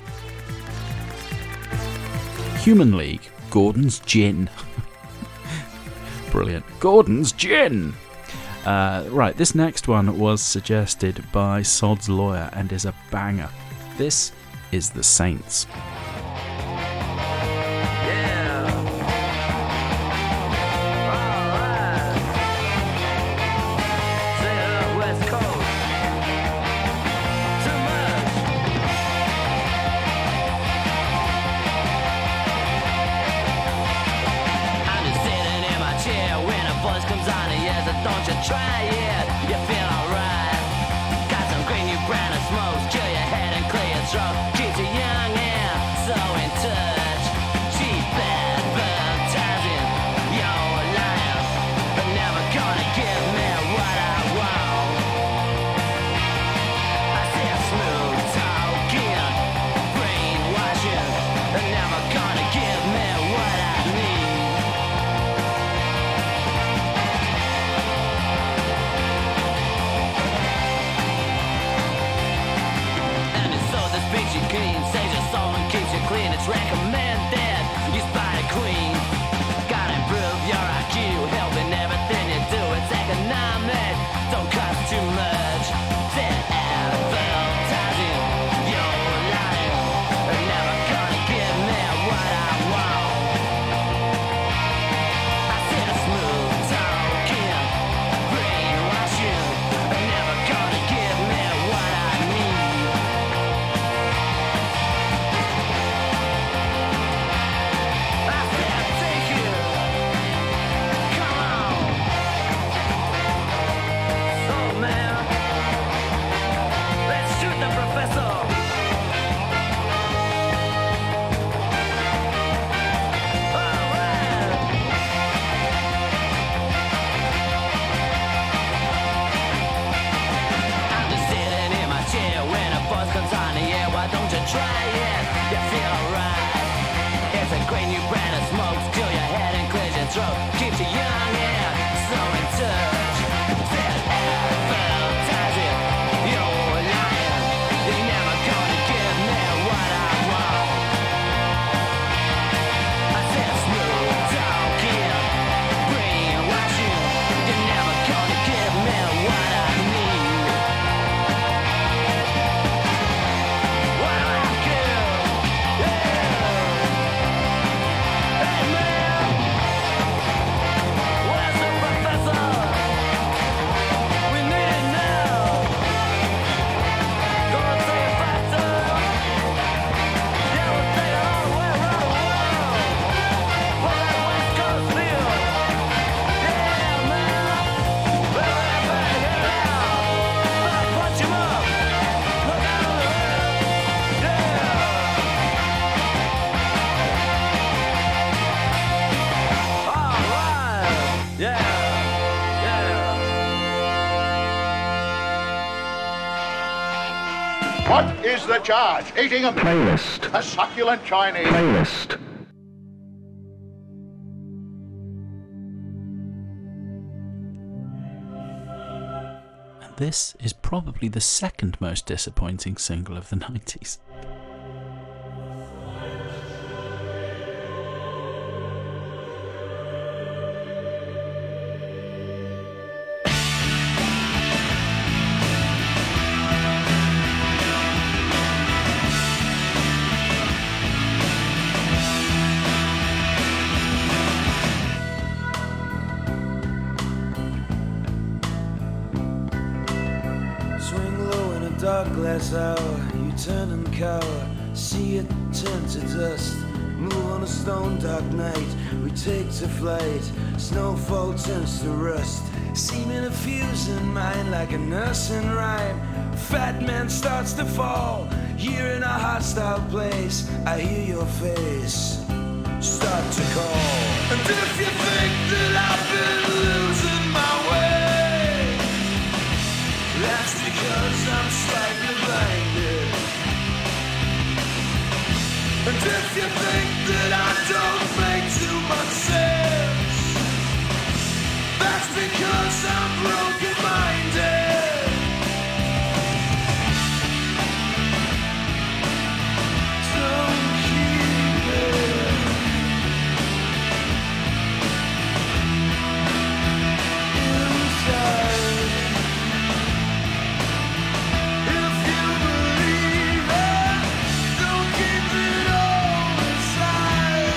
Human League, Gordon's Gin. Brilliant. Gordon's Gin! Right, this next one was suggested by Sod's Lawyer and is a banger. This is The Saints. Try it, you feel alright. Got some green new brand of smokes, kill your head and clear your throat. Keeps you young and so in touch. Cheap advertising, you're lying, but never gonna give me what I want. I said smooth talking, brainwashing, but never gonna give me what I need. Speaks you clean, saves your soul and keeps you clean. It's recommended, you spy the queen. Gotta improve your IQ, helping everything you do. It's economic, don't cost too much. Said advertising, you're lying, they're never gonna give me what I want. I said smooth talking, brainwashing, they're never gonna give me what I need. Try it, you feel alright. It's a great new brand of smokes, kill your head and clears your throat. Keeps you young and so in touch. Said advertising, you're lying. You're never gonna give me what I want. I said smooth talking, brainwashing. You're never gonna give me what I need. What is the charge? Eating a Playlist. A succulent Chinese. Playlist. And this is probably the second most disappointing single of the 90s. last hour, you turn and cower. See it turn to dust. Move on a stone dark night. We take to flight. Snowfall turns to rust. Seeming to fuse in mind like a nursing rhyme. Fat man starts to fall. Here in a hostile place, I hear your face start to call. And if you think that I've been losing my way, that's because I'm slightly blinded. And if you think that I don't make too much sense, that's because I'm broken-minded. Don't keep it inside. If you believe it, don't keep it all inside.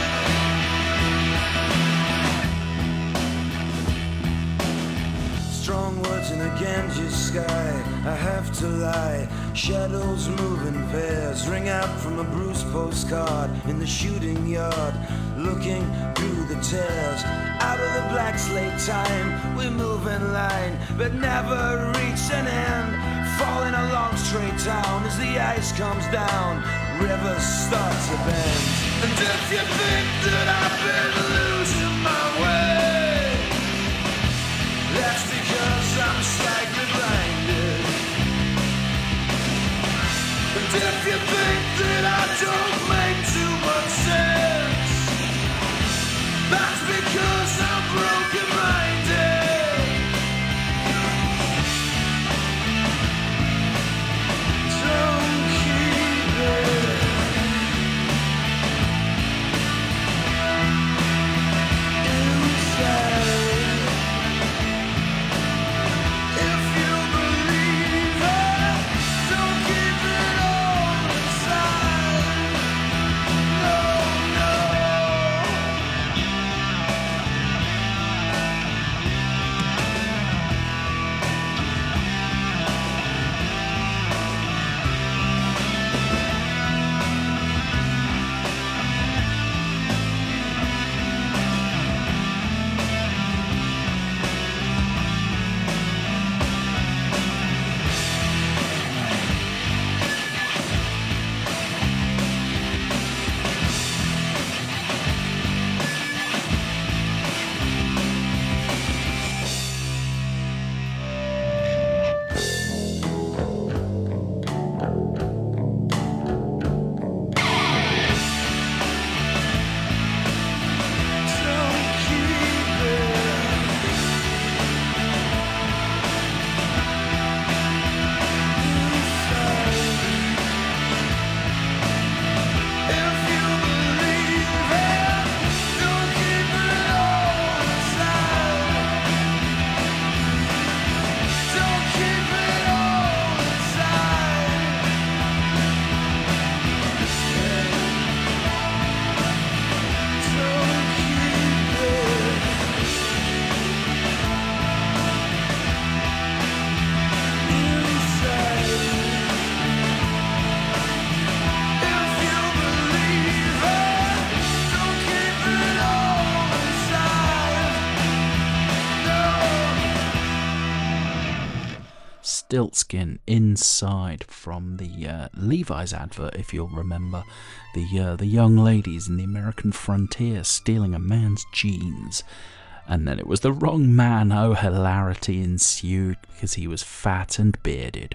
Strong words in a Ganges sky, I have to lie. Shadows move in pairs, ring out from a bruised postcard in the shooting yard, looking through the tears. Out of the black slate time, we move in line, but never reach an end. Falling along straight down as the ice comes down, rivers start to bend. And if you think that I've been losing my way, that's because I'm slightly blinded. And if you think that I don't make too much sense, that's because I'm broken-minded. Don't keep it inside. If you believe it, don't keep it all inside. No, no. Stiltskin Inside from the Levi's advert, if you'll remember. The young ladies in the American frontier stealing a man's jeans. And then it was the wrong man. Oh, hilarity ensued because he was fat and bearded.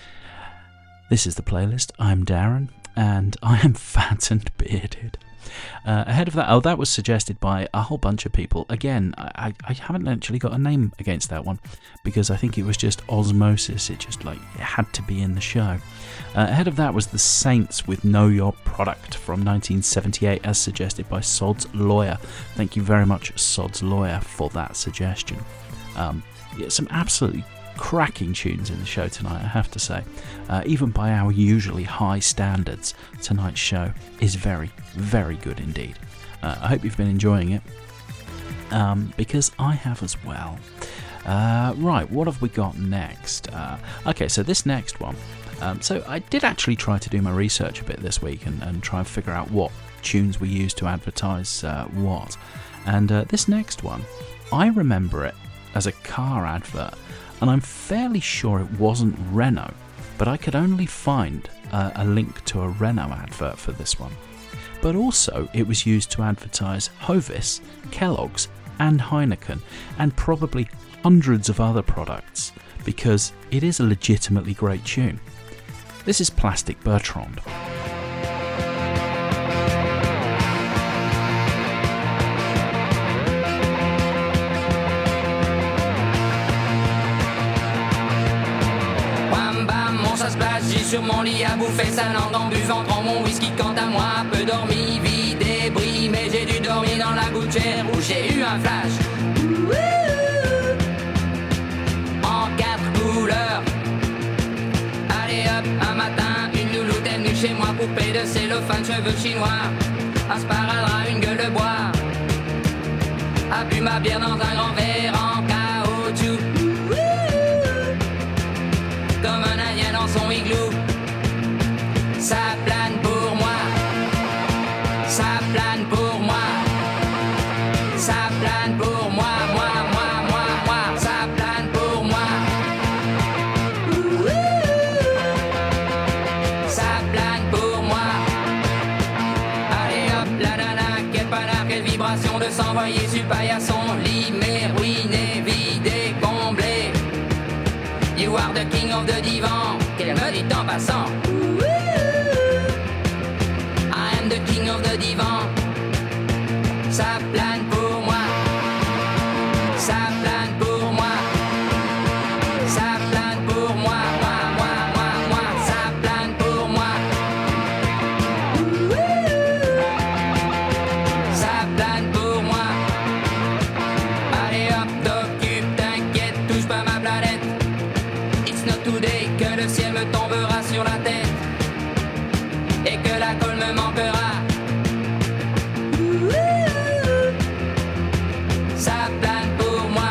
This is the playlist. I'm Darren, and I am fat and bearded. Ahead of that, that was suggested by a whole bunch of people. Again, I haven't actually got a name against that one because I think it was just osmosis. It had to be in the show. Ahead of that was The Saints with Know Your Product from 1978, as suggested by Sod's Lawyer. Thank you very much, Sod's Lawyer, for that suggestion. Some absolutely cracking tunes in the show tonight, I have to say. Even by our usually high standards, tonight's show is very, very good indeed. I hope you've been enjoying it, because I have as well. Right, what have we got next? Okay, so this next one So I did actually try to do my research a bit this week and try and figure out what tunes we used to advertise what. And this next one, I remember it as a car advert, and I'm fairly sure it wasn't Renault, but I could only find a link to a Renault advert for this one. But also it was used to advertise Hovis, Kellogg's and Heineken, and probably hundreds of other products, because it is a legitimately great tune. This is Plastic Bertrand. J'ai sur mon lit à bouffer sa langue en buvant prends mon whisky quant à moi peu dormi, vie débris mais j'ai dû dormir dans la gouttière où j'ai eu un flash en 4 couleurs. Allez hop, un matin une louloute est venue chez moi, poupée de cellophane, cheveux chinois, un sparadrap, une gueule de bois, a bu ma bière dans un grand verre en caoutchouc comme un indien dans son igloo. Ça plane pour moi, ça plane pour moi, ça plane pour moi, moi, ça plane pour moi. Ça plane pour moi. Allez hop, la nana, quelle panard, quelle vibration de s'envoyer sur paillasson, limé, ruiné, vidé, comblé. You are the king of the divan, qu'elle me dit en passant. I am the king of the divan. Ça plane pour moi, ça plane pour moi, ça plane pour moi, moi, ça plane pour moi. Ça plane pour moi. Allez hop, t'occupe, t'inquiète, touche pas ma planète. It's not today que le ciel me tombera sur la tête et que la colle me manquera. Ça plane pour moi.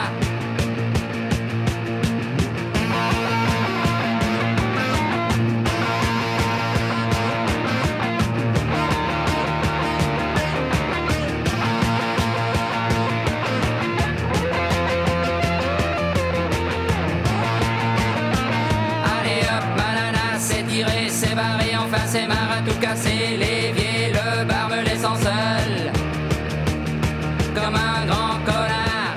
Allez hop, ma nana s'est tirée, s'est barrée, enfin c'est marre à tout casser. L'évier, le bar me laissant seul comme un grand connard.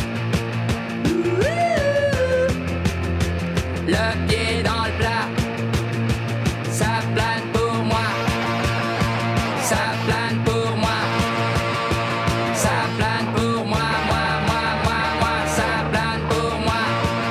Le pied dans le plat. Ça plane pour moi. Ça plane pour moi. Ça plane pour moi, moi, ça plane pour moi.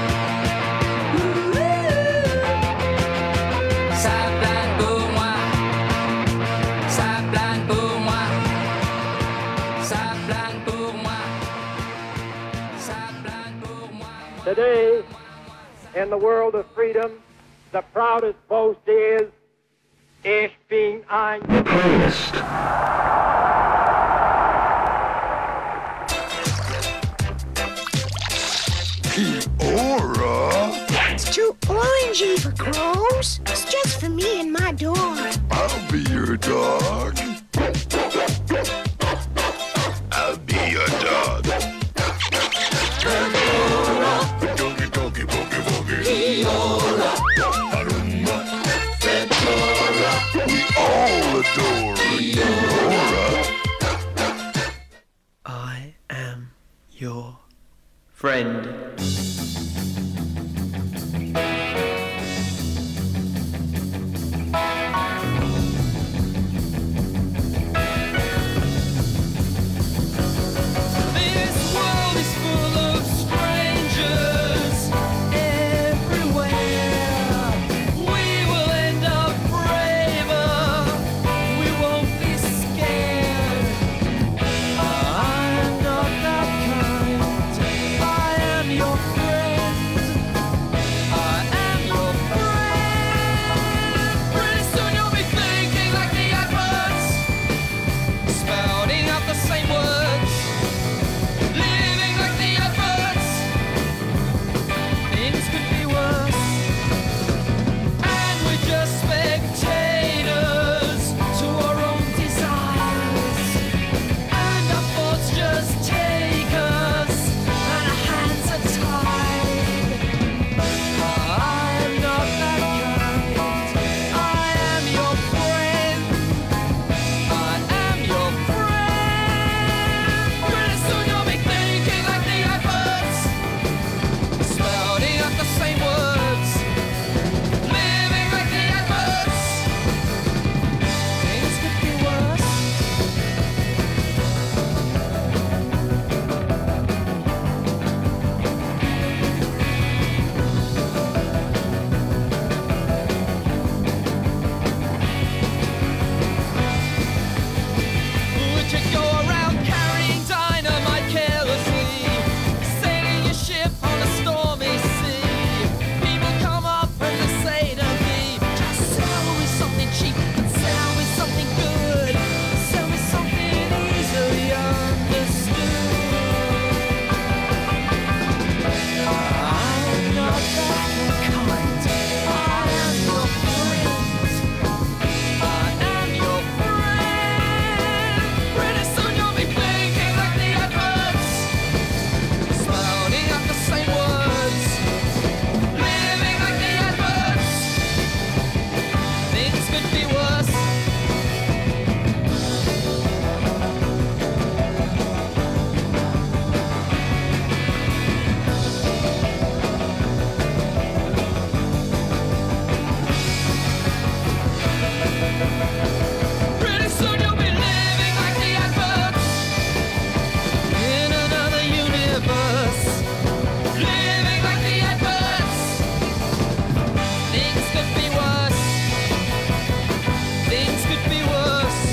Ça plane pour moi. Ça plane pour moi. Ça plane pour moi. Ça plane pour moi. Today, in the world of freedom, the proudest boast is, Ich bin ein Christ. Aura? It's too orangey for crows. It's just for me and my dog. I'll be your dog. I'll be your dog. Doggy, doggy, boogie, boogie. Eora. Arumba. Fedora. We all adore Eora. I am your friend. could be worse.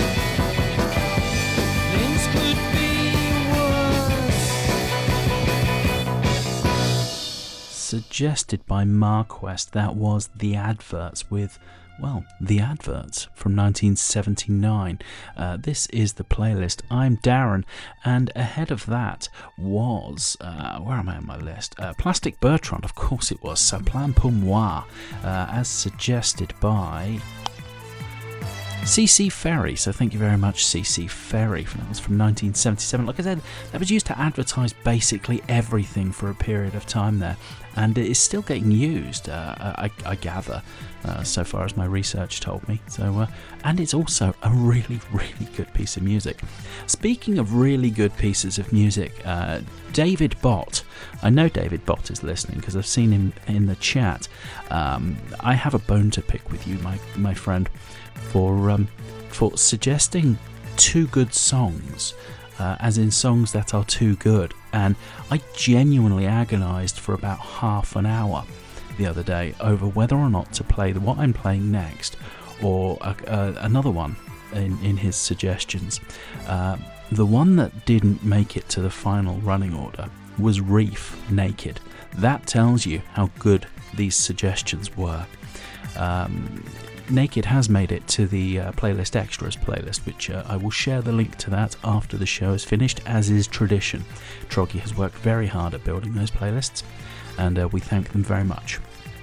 Things could be worse. Suggested by Marquest, that was The Adverts with, well, The Adverts from 1979. This is the playlist. I'm Darren, and ahead of that was, where am I on my list? Plastic Bertrand, of course it was, Ça Plane pour moi, as suggested by CC Ferry. So thank you very much, CC Ferry. That was from 1977. Like I said, that was used to advertise basically everything for a period of time there, and it is still getting used, I gather, so far as my research told me. So, and it's also a really, really good piece of music. Speaking of really good pieces of music, David Bott. I know David Bott is listening because I've seen him in the chat. I have a bone to pick with you, my friend, for suggesting two good songs, as in songs that are too good. And I genuinely agonised for about half an hour the other day over whether or not to play what I'm playing next, or another one in his suggestions. The one that didn't make it to the final running order was Reef, Naked. That tells you how good these suggestions were. Naked has made it to the Playlist Extras playlist, which I will share the link to that after the show is finished, as is tradition. Troggy has worked very hard at building those playlists, and we thank them very much.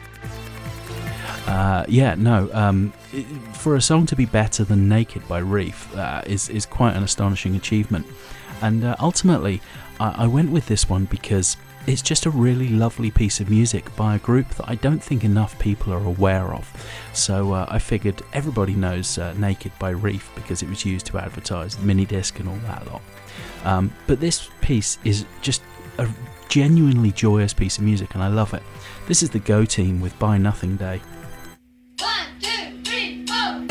For a song to be better than Naked by Reef is quite an astonishing achievement. And ultimately, I went with this one because it's just a really lovely piece of music by a group that I don't think enough people are aware of. So I figured everybody knows Naked by Reef because it was used to advertise the mini disc and all that lot. But this piece is just a genuinely joyous piece of music, and I love it. This is the Go Team with Buy Nothing Day. 1, 2, 3, 4.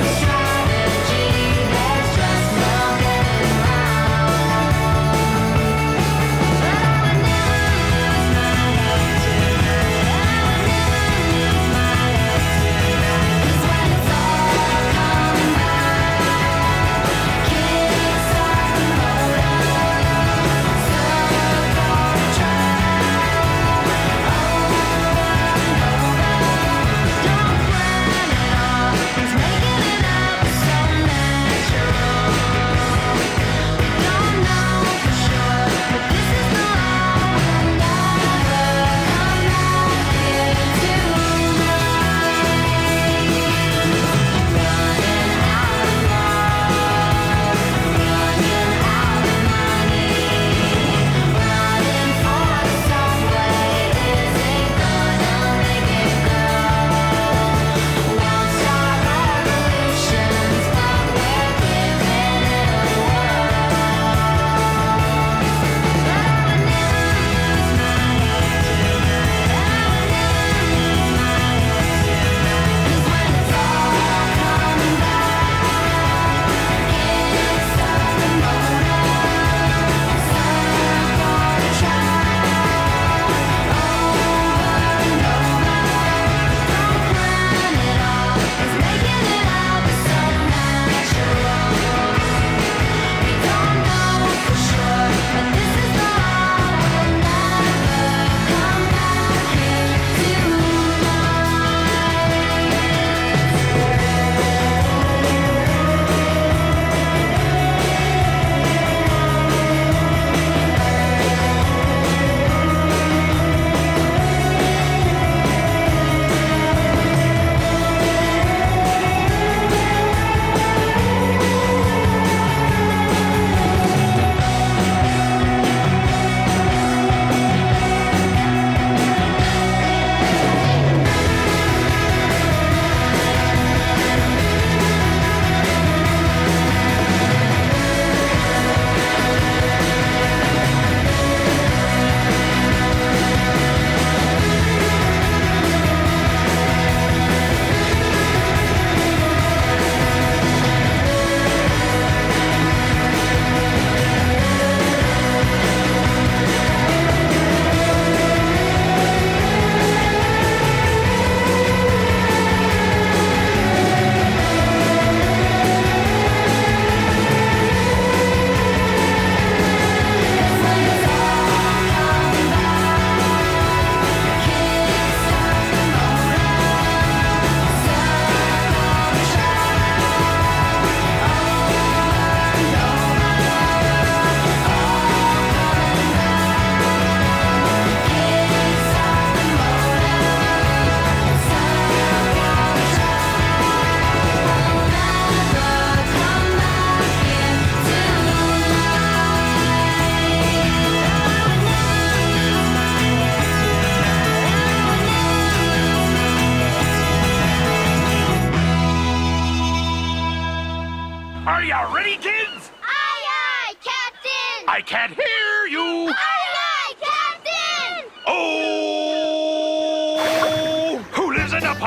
Strategy, there's just no getting around.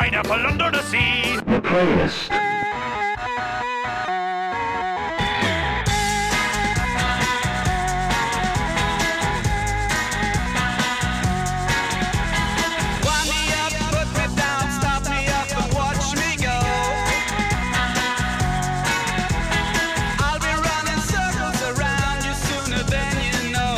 pineapple under the sea. Wind me up, put me down, stop me up and watch me go. I'll be running circles around you sooner than you know.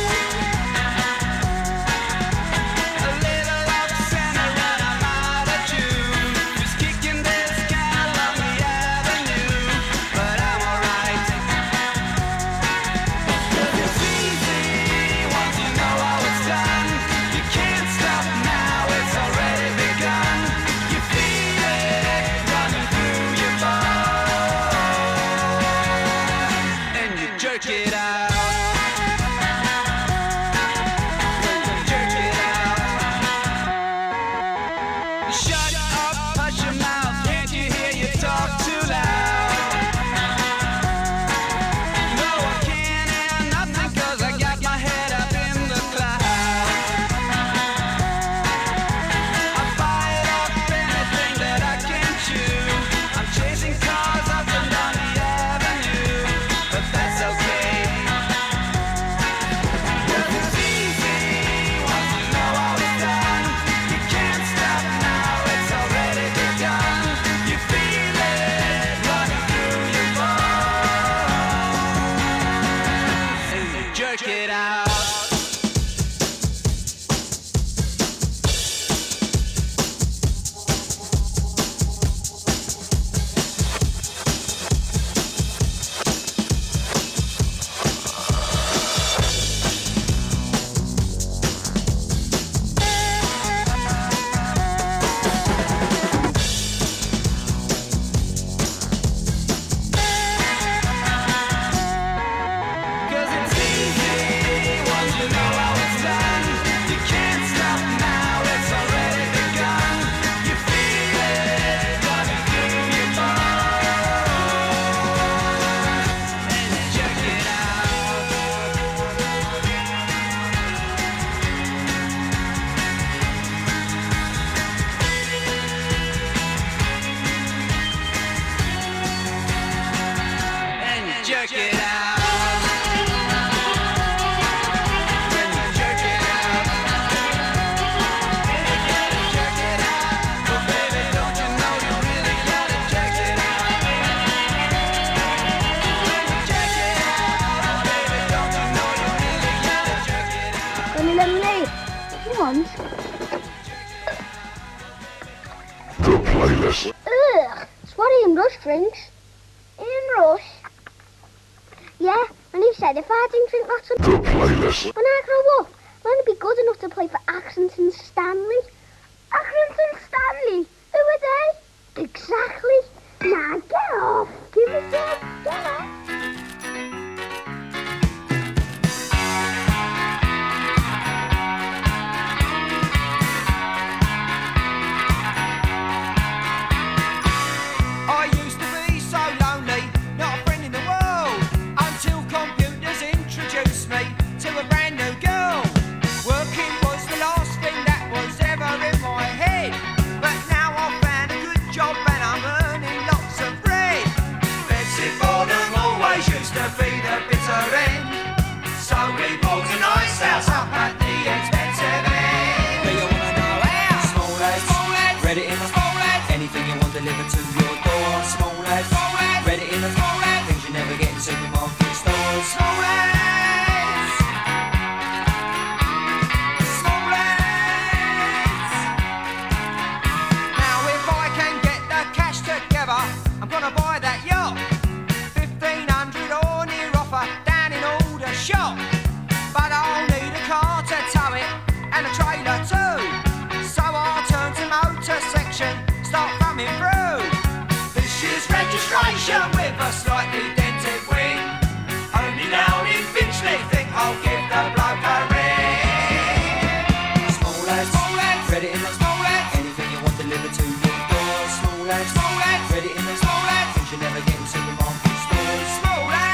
A little off center and I'm out of tune. Just kicking this can along the avenue, but I'm alright. 'Cause it's easy once you know how it's done. You can't stop now, it's already begun. You feel it running through your bones, and you jerk it out. Jerk it out. Shut up, hush your mouth, can't you hear you talk too loud? No, I can't hear nothing 'cause I got my head up in the clouds. I bite off anything that I can chew. I'm chasing cars up and down the avenue, but that's okay. 'Cause it's easy once you know how it's done. You can't stop now, it's already begun. You feel it running through your bones, and you jerk it out. Cause it's easy once you know how it's done. You can't stop now, it's already begun. You feel it running through your bones, and you jerk it out. And you jerk it out. When you jerk it out. Jerk it out. But baby, don't you know you really gotta jerk it out. When you jerk it out. Baby, don't you know you really gotta jerk it out. Got any lemonade? You want? The playlist. Ugh, it's what Ian Rush drinks. Ian Rush? Yeah, and he said if I didn't drink lots of... The playlist. When I grow up, I'm going to be good enough to play for Accrington Stanley. Accrington Stanley? Who are they? Exactly. Nah, get off. Give me some. Get off. I used to be so lonely, not a friend in the world, until computers introduced me to a brand new girl. Working was the last thing that was ever in my head, but now I've found a good job and I'm earning lots of bread. Betsy Fordham always used to be the bitter end, so we bought a nice house up at the expensive end. Do you wanna know how? Small lads, ready in the small lads, anything you want delivered to your door. Small lads, ready in the small lads, things you never get in supermarket stores. Small lads, small lads. Now if I can get the cash together, I'm gonna buy that yacht. 1,500 or near offer down in Aldershot. But I'll need a car to tow it and a trailer too. So I'll turn to motor section, start thumbing through. This year's registration with a slightly dented wing. Only down in Finchley, think I'll give the bloke a ring. Small lads, ready in the small lads, anything you want delivered to your door. Small lads, ready in the small lads, things you never get in supermarket stores. Small lads.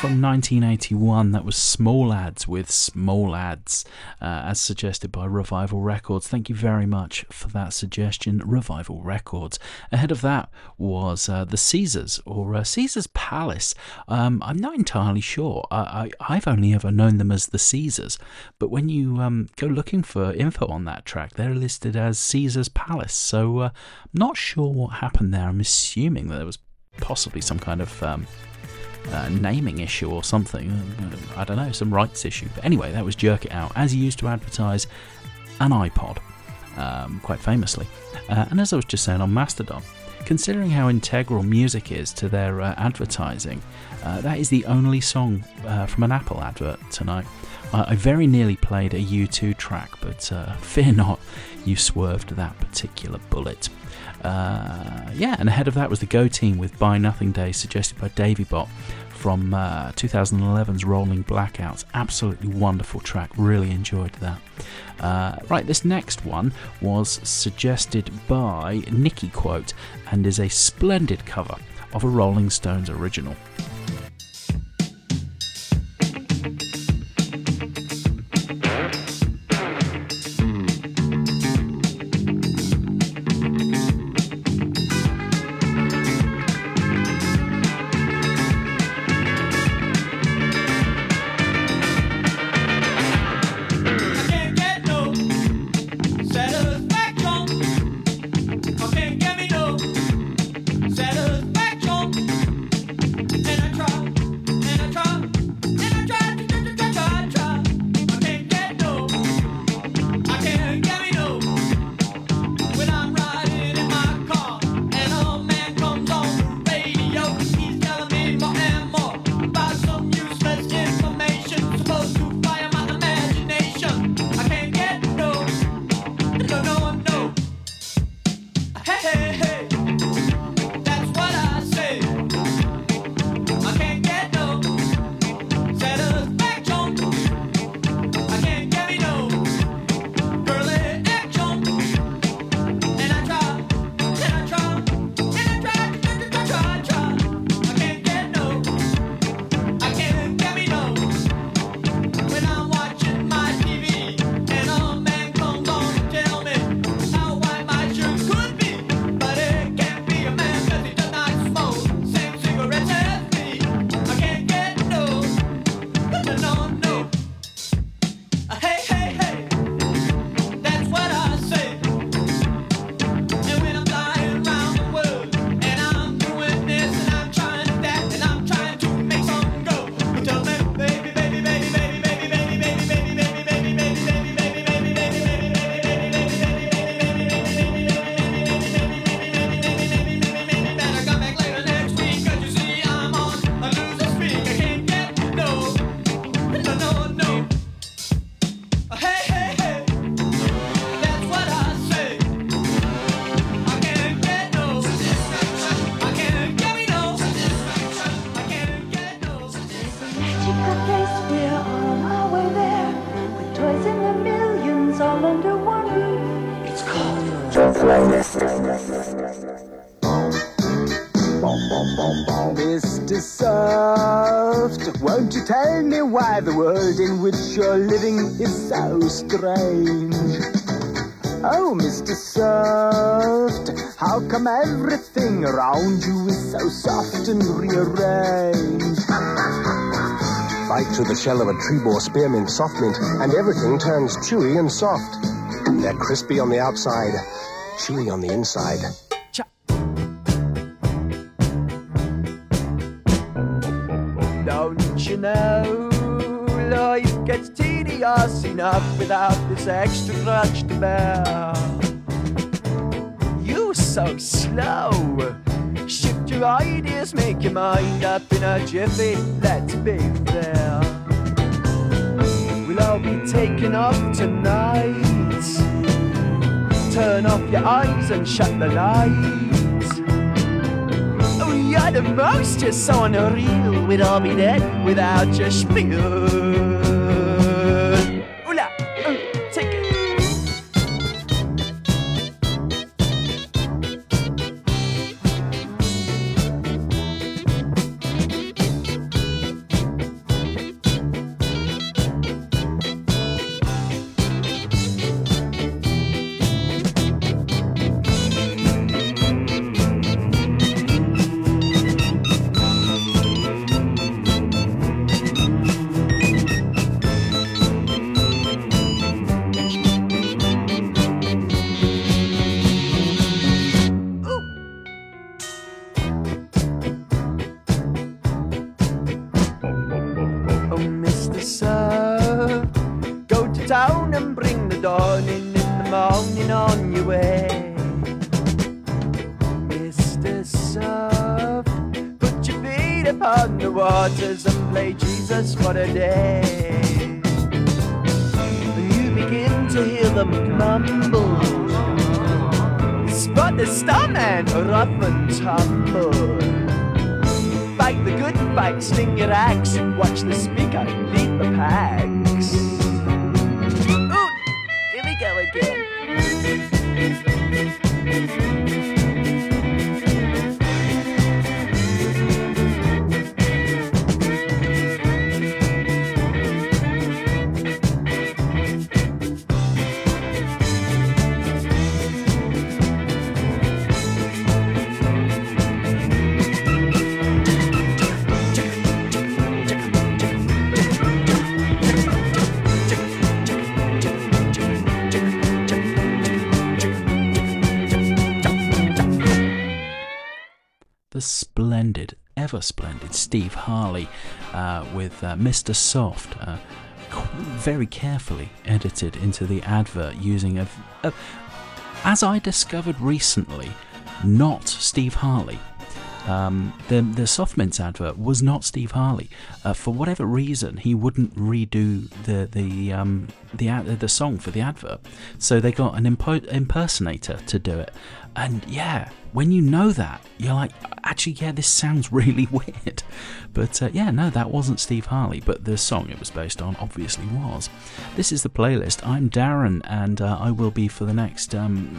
from 1981. That was Small Ads with Small Ads, as suggested by Revival Records. Thank you very much for that suggestion, Revival Records. Ahead of that was the Caesars, or Caesars Palace. I'm not entirely sure. I've only ever known them as the Caesars, but when you go looking for info on that track, they're listed as Caesars Palace. So I'm not sure what happened there. I'm assuming that there was possibly some kind of naming issue or something. I don't know, some rights issue. But anyway, that was Jerk It Out, as he used to advertise an iPod, quite famously. And as I was just saying on Mastodon, considering how integral music is to their advertising, that is the only song from an Apple advert tonight. I very nearly played a U2 track, but fear not, you swerved that particular bullet. And ahead of that was the Go Team with Buy Nothing Day, suggested by Davey Bot from 2011's Rolling Blackouts. Absolutely wonderful track, really enjoyed that. Right, this next one was suggested by Nicky Quote and is a splendid cover of a Rolling Stones original. Mr. Soft, won't you tell me why the world in which you're living is so strange? Oh, Mr. Soft, how come everything around you is so soft and rearranged? Bite through the shell of a tree boar spearmint, soft mint, and everything turns chewy and soft. They're crispy on the outside, chewy on the inside. Don't you know, life gets tedious enough without this extra crutch to bear. You're so slow. Shift your ideas, make your mind up in a jiffy. Let's be fair. We'll all be taken off tonight. Turn off your eyes and shut the lights. Oh, you're the most, you're so unreal. We'd all be dead without your spiel. Oola, take it. Surf. Go to town and bring the dawn in the morning on your way. Mr. Surf, put your feet upon the waters and play Jesus for a day. And you begin to hear them mumble. Spot the starman, rough and tumble. Fight the good fight, sling your axe, watch the speaker lead the packs. Ooh, here we go again. Splendid, ever splendid Steve Harley with Mr. Soft, very carefully edited into the advert using as I discovered recently, not Steve Harley. The Soft Mints advert was not Steve Harley. For whatever reason, he wouldn't redo the song for the advert, so they got an impersonator to do it. And yeah, when you know that, you're like, actually, yeah, this sounds really weird. But yeah, no, that wasn't Steve Harley, but the song it was based on obviously was. This is the playlist. I'm Darren, and I will be for the next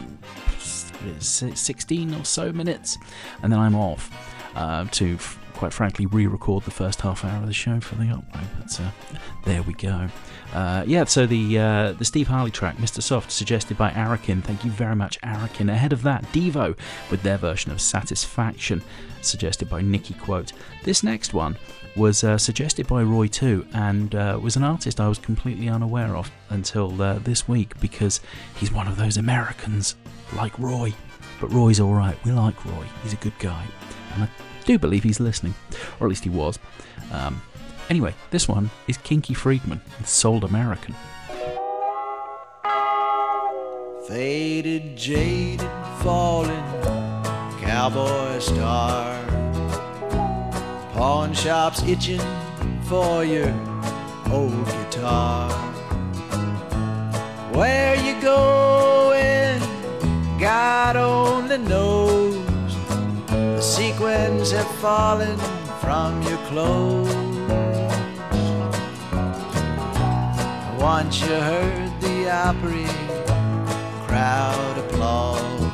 16 or so minutes, and then I'm off to, quite frankly, re-record the first half hour of the show for the upload. But there we go. So the Steve Harley track, Mr. Soft, suggested by Arakin. Thank you very much, Arakin. Ahead of that, Devo with their version of Satisfaction, suggested by Nicky Quote. This next one was suggested by Roy too, and was an artist I was completely unaware of until this week, because he's one of those Americans like Roy. But Roy's alright, we like Roy, he's a good guy, and I do believe he's listening, or at least he was. Anyway, this one is Kinky Friedman with Sold American. Faded, jaded, fallen cowboy star, pawn shops itching for your old guitar. Where you going, God only knows. The sequins have fallen from your clothes. Once you heard the Opry crowd applaud.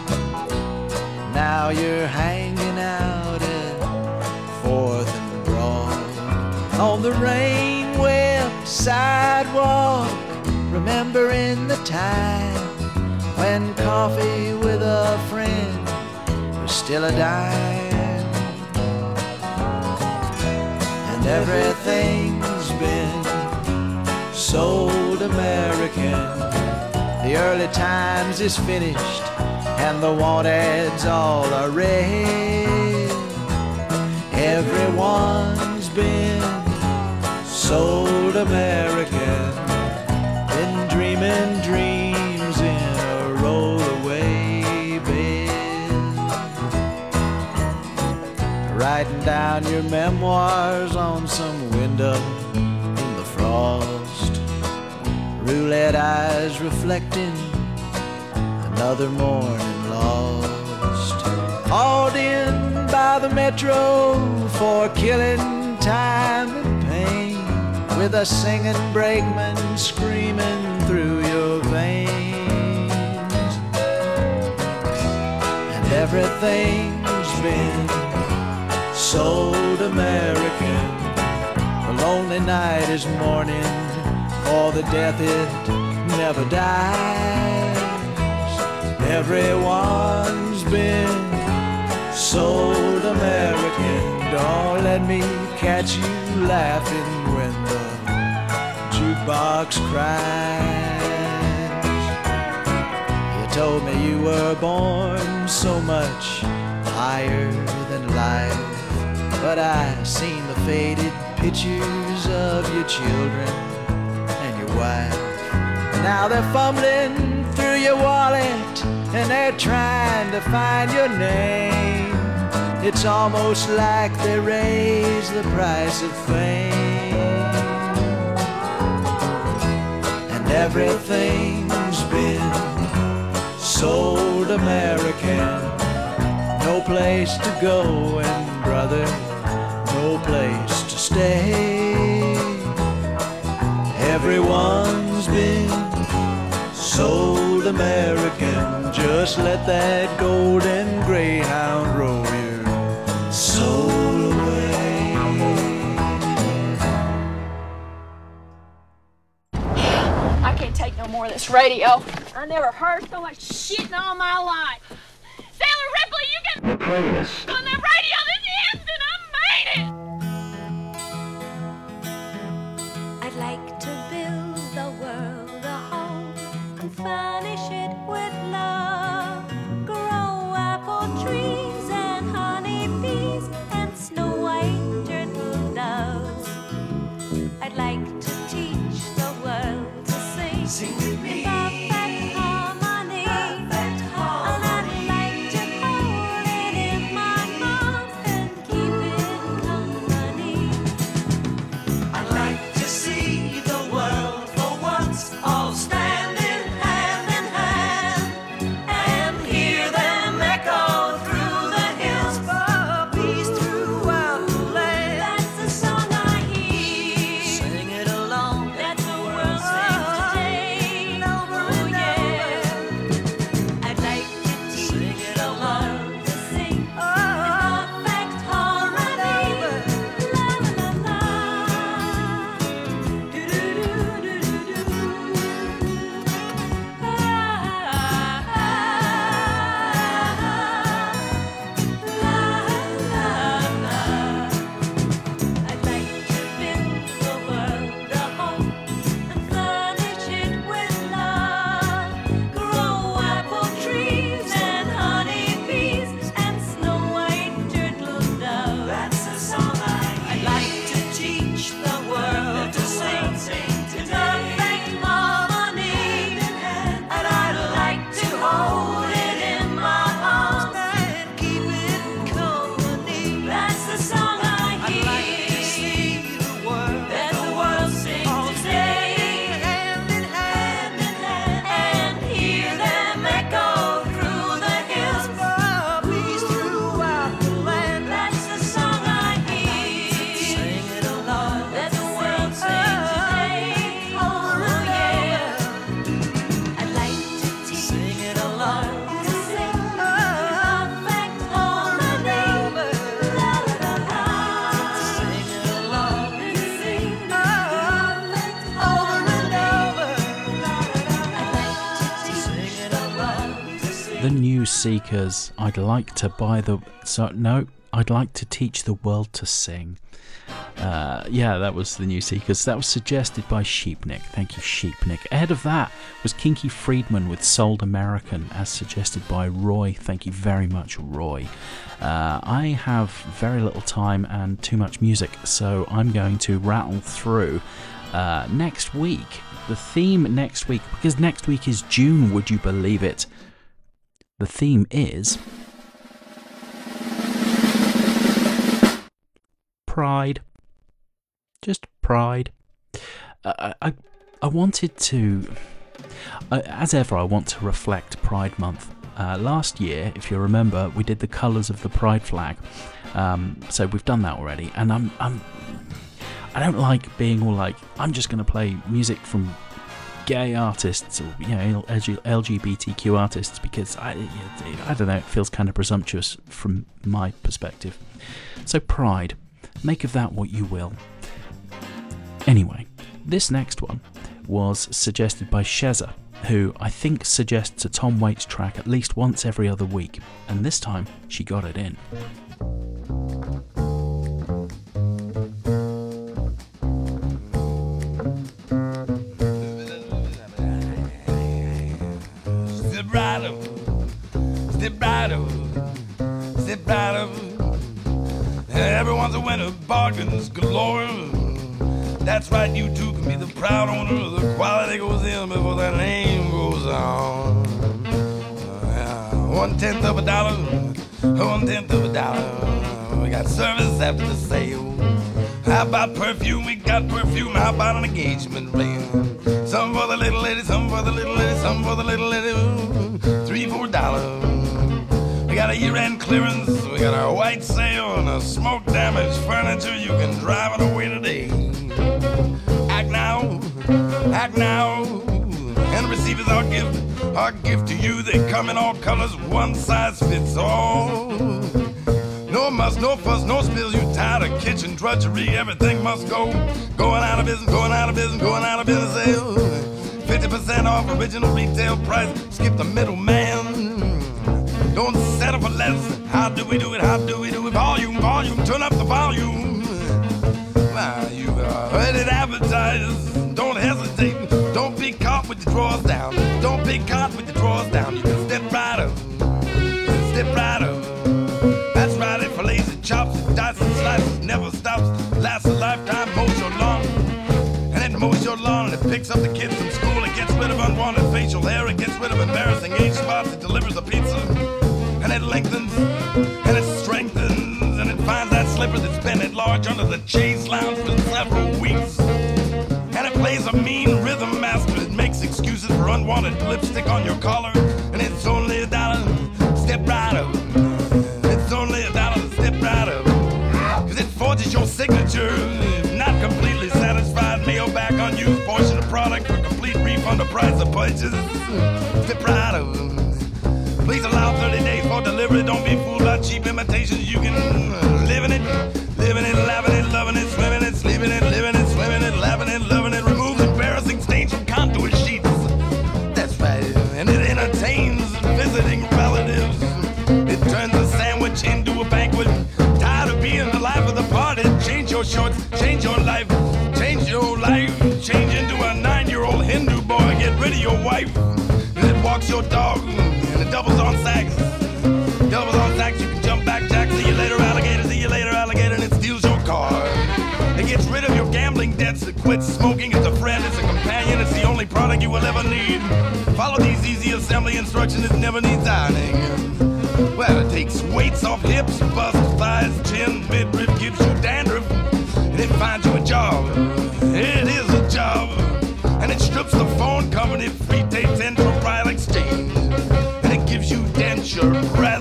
Now you're hanging out at 4th and Broad on the rain-wept sidewalk, remembering the time when coffee with a friend was still a dime, and everything's been sold American. The early times is finished and the want ads all are red. Everyone's been sold American, been dreaming dreams in a rollaway bed, writing down your memoirs on some window in the frost, roulette eyes reflecting another morning lost, hauled in by the metro for killing time and pain, with a singing brakeman screaming through your veins. And everything's been sold American. The lonely night is mourning for the death it never dies. Everyone's been sold American. Don't let me catch you laughing when the jukebox cries. You told me you were born so much higher than life, but I seen the faded pictures of your children and your wife. Now they're fumbling through your wallet and they're trying to find your name. It's almost like they raise the price of fame. And everything's been sold American. No place to go and brother, no place to stay. Everyone's been sold American. Just let that golden greyhound roll your soul away. I can't take no more of this radio. I never heard so much shit in all my life. Sailor Ripley, you can play this on the radio this instant. I made it. I'd like to build the world a home and furnish it with love. Grow apple trees and honey bees and snow white turtle doves. I'd like to teach the world to sing. Sing with me. Perfect harmony. Perfect harmony. And I'd like to hold it in my arms and keep it company. I'd like to see the world for once all standing hand in hand and hear them echo through the hills for peace throughout the land. That's the song I hear. Sing it along. That the world sings today. Oh yeah. I'd like to teach Sing it the along. world to sing in perfect harmony. La la la la. Do do do do do do. I'd like to build the world a home and furnish it with love. Grow apple trees and honey bees and snow white turtle doves. That's the song I'd like to teach the world to sing In perfect harmony, and I'd like to hold it in my arms and keep it company. That's the song I hear. I'd like to see the world That the world sings today, hand in hand and hear them echo through the hills. for peace throughout the land. That's the song I hear. Sing it along. That the world sings today. Oh yeah. I'd like to teach Sing it along. to sing in perfect harmony. La la la la. Sing it along. To sing in perfect Over and over. I'd like to teach Sing it along. The New Seekers. I'd like to buy the. So no, I'd like to teach the world to sing. Yeah, that was the New Seekers. That was suggested by Sheepnick. Thank you, Sheepnick. Ahead of that was Kinky Friedman with Sold American, as suggested by Roy. Thank you very much, Roy. I have very little time and too much music, so I'm going to rattle through next week. The theme next week, because next week is June, would you believe it? The theme is pride. Just pride. I wanted to, as ever, I want to reflect Pride Month. Last year, if you remember, we did the colours of the Pride flag. So we've done that already, and I don't like being all like, I'm just going to play music from gay artists or LGBTQ artists, because I don't know, it feels kind of presumptuous from my perspective. So Pride, make of that what you will. Anyway, this next one was suggested by Sheza, who I think suggests a Tom Waits track at least once every other week, and this time she got it in. Everyone's a winner, bargains galore. That's right, you too can be the proud owner. The quality goes in before that name goes on. 1/10 of a dollar, 1/10 of a dollar. We got service after the sale. How about perfume? We got perfume. How about an engagement ring? Some for the little lady, some for the little lady, some for the little lady. $3, $4. We got a year-end clearance. We got our white sale and a smoke-damaged furniture. You can drive it away today. Act now, act now, and receive as our gift to you. They come in all colors, one size fits all. No muss, no fuss, no spills. You tired of kitchen drudgery? Everything must go. Going out of business, going out of business, going out of business. Sale. 50% off original retail price. Skip the middleman. Don't settle for less. How do we do it? How do we do it? Volume, volume, turn up the volume. Wow, you heard it advertised. Don't hesitate. Don't be caught with your drawers down. Don't be caught with your drawers down. You can step right up. Step right up. That's right, it fillets and chops and dices and slices. Never stops. Lasts a lifetime. Mows your lawn. And it mows your lawn and it picks up the kids from school. It gets rid of unwanted facial hair. It gets rid of embarrassing age spots. It delivers a pizza. And it lengthens. And it strengthens. And it finds that slipper that's been at large under the chaise lounge for several weeks. And it plays a mean rhythm master. It makes excuses for unwanted lipstick on your collar. And it's only $1. Step right up. It's only $1. Step right up. Cause it forges your signature. If not completely satisfied, mail back unused portion of product for complete refund of price of purchase. Step right up. Please allow 30 days for delivery. Don't be fooled by cheap imitations. You can live in it, laughing it, loving it, swimming it, sleeping it, living it, swimming it, laughing it, loving it. Removes embarrassing stains from contour sheets. That's right. And it entertains visiting relatives. It turns a sandwich into a banquet. Tired of being the life of the party? Change your shorts, change your life, change your life. Change into a 9-year-old Hindu boy. Get rid of your wife. And it walks your dog. And it doubles on sacks. Doubles on sacks, you can jump back, Jack. See you later, alligator. See you later, alligator. And it steals your car. It gets rid of your gambling debts. It quits smoking. It's a friend, it's a companion. It's the only product you will ever need. Follow these easy assembly instructions. It never needs ironing. Well, it takes weights off hips, bust, thighs, chin, midriff, gives you dandruff. And it finds you a job. It is a job. And it strips the phone company free tapes intra-prior exchange. And it gives you denture breath.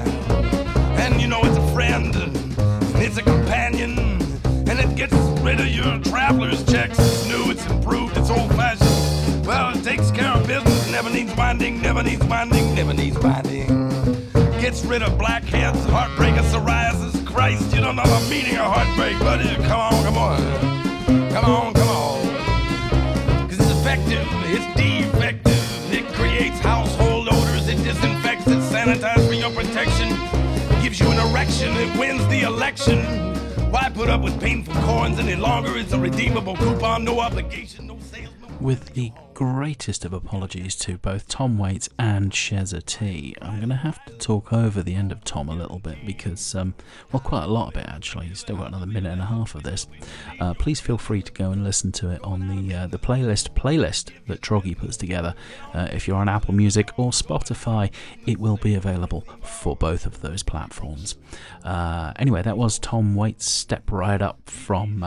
And you know it's a friend. And it's a companion. And it gets rid of your traveler's checks. It's new, it's improved, it's old-fashioned. Well, it takes care of business. Never needs winding, never needs winding, never needs binding. Gets rid of blackheads, heartbreaker, psoriasis. Christ, you don't know the meaning of heartbreak, buddy. Come on, come on. Come on, come on. Cause it's effective, it's defective. It creates household odors, it disinfects, it sanitizes for your protection. Gives you an erection, it wins the election. Why put up with painful corns any longer? It's a redeemable coupon, no obligation, no sales. With the greatest of apologies to both Tom Waits and Shezza T, I'm going to have to talk over the end of Tom a little bit because, well, quite a lot of it actually. He's still got another minute and a half of this. Please feel free to go and listen to it on the playlist that Troggy puts together. If you're on Apple Music or Spotify, it will be available for both of those platforms. Anyway, that was Tom Waits' Step Right Up from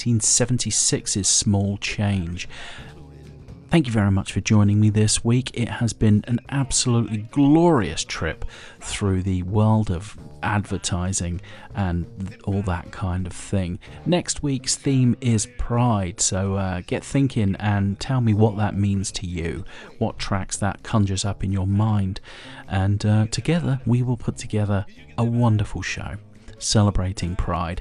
1976's Small Change. Thank you very much for joining me this week. It has been an absolutely glorious trip through the world of advertising and all that kind of thing. Next week's theme is Pride, so get thinking and tell me what that means to you, what tracks that conjures up in your mind, and together we will put together a wonderful show celebrating Pride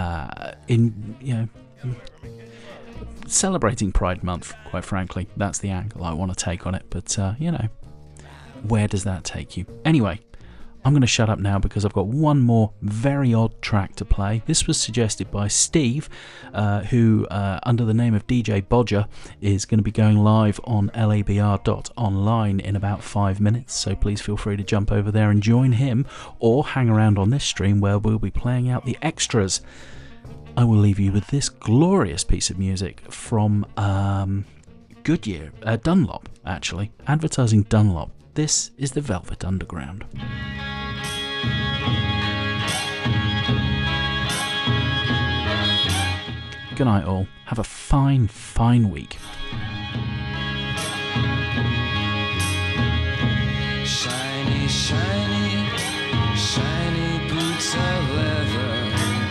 celebrating Pride Month, quite frankly. That's the angle I want to take on it, but where does that take you? Anyway, I'm going to shut up now because I've got one more very odd track to play. This was suggested by Steve, who, under the name of DJ Bodger, is going to be going live on labr.online in about 5 minutes, so please feel free to jump over there and join him, or hang around on this stream where we'll be playing out the extras. I will leave you with this glorious piece of music from Goodyear, Dunlop, actually, advertising Dunlop. This is the Velvet Underground. Good night, all. Have a fine, fine week. Shiny, shiny, shiny boots of leather.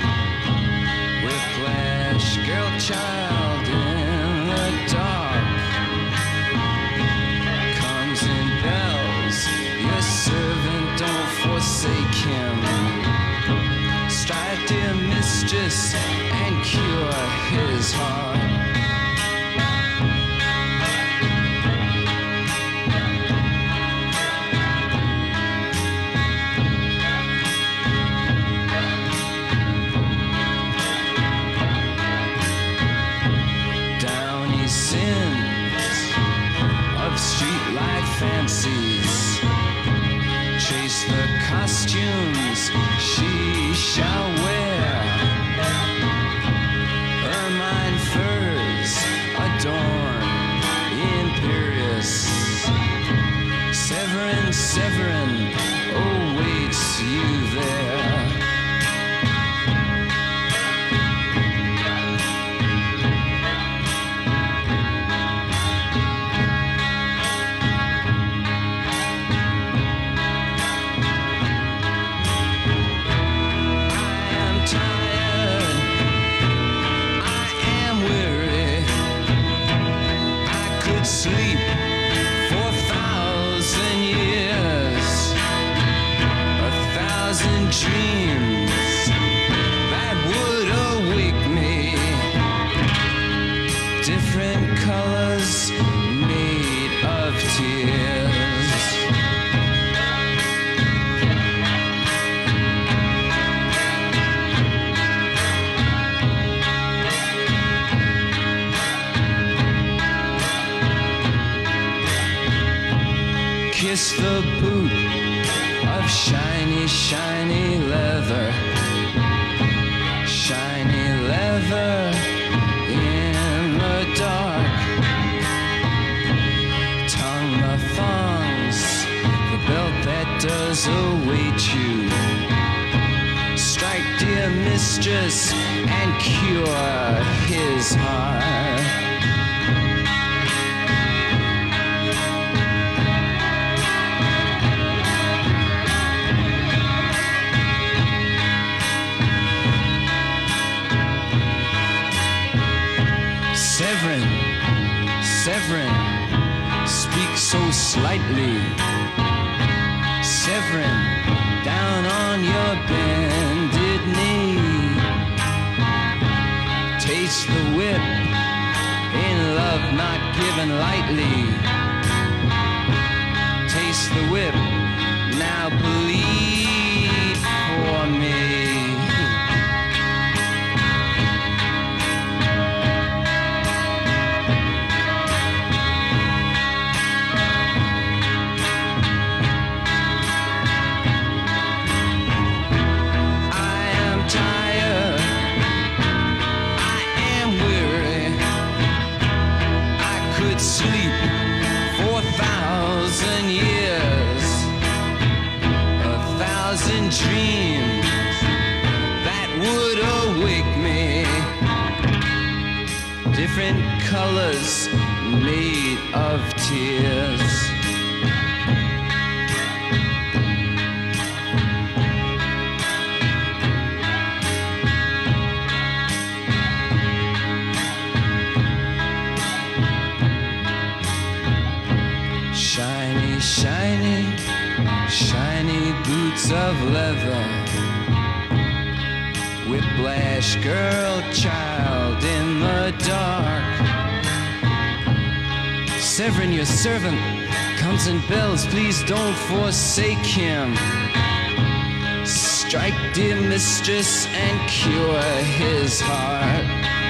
Whiplash, girl child in the dark. Comes in bells, your servant, don't forsake him. Strike, dear mistress, and cure his heart. Downy sins of streetlight fancies, chase the costumes she shall wear. Ermine furs adorn imperious. Severin, Severin awaits you there. Sleep for 1,000 years, 1,000 dreams that would awake me. Different colors made of tears. Kiss the boot of shiny, shiny leather. Shiny leather in the dark. Tongue the thongs, the belt that does await you. Strike, dear mistress, and cure his heart. Severin, Severin, speak so slightly. Severin, down on your bended knee. Taste the whip, in love not given lightly. Taste the whip, now bleed for me. Sleep for 1,000 years, 1,000 dreams that would awake me. Different colors made of tears. Shiny, shiny, shiny boots of leather. Whiplash, girl, child in the dark. Severin, your servant, comes in bells, please don't forsake him. Strike, dear mistress, and cure his heart.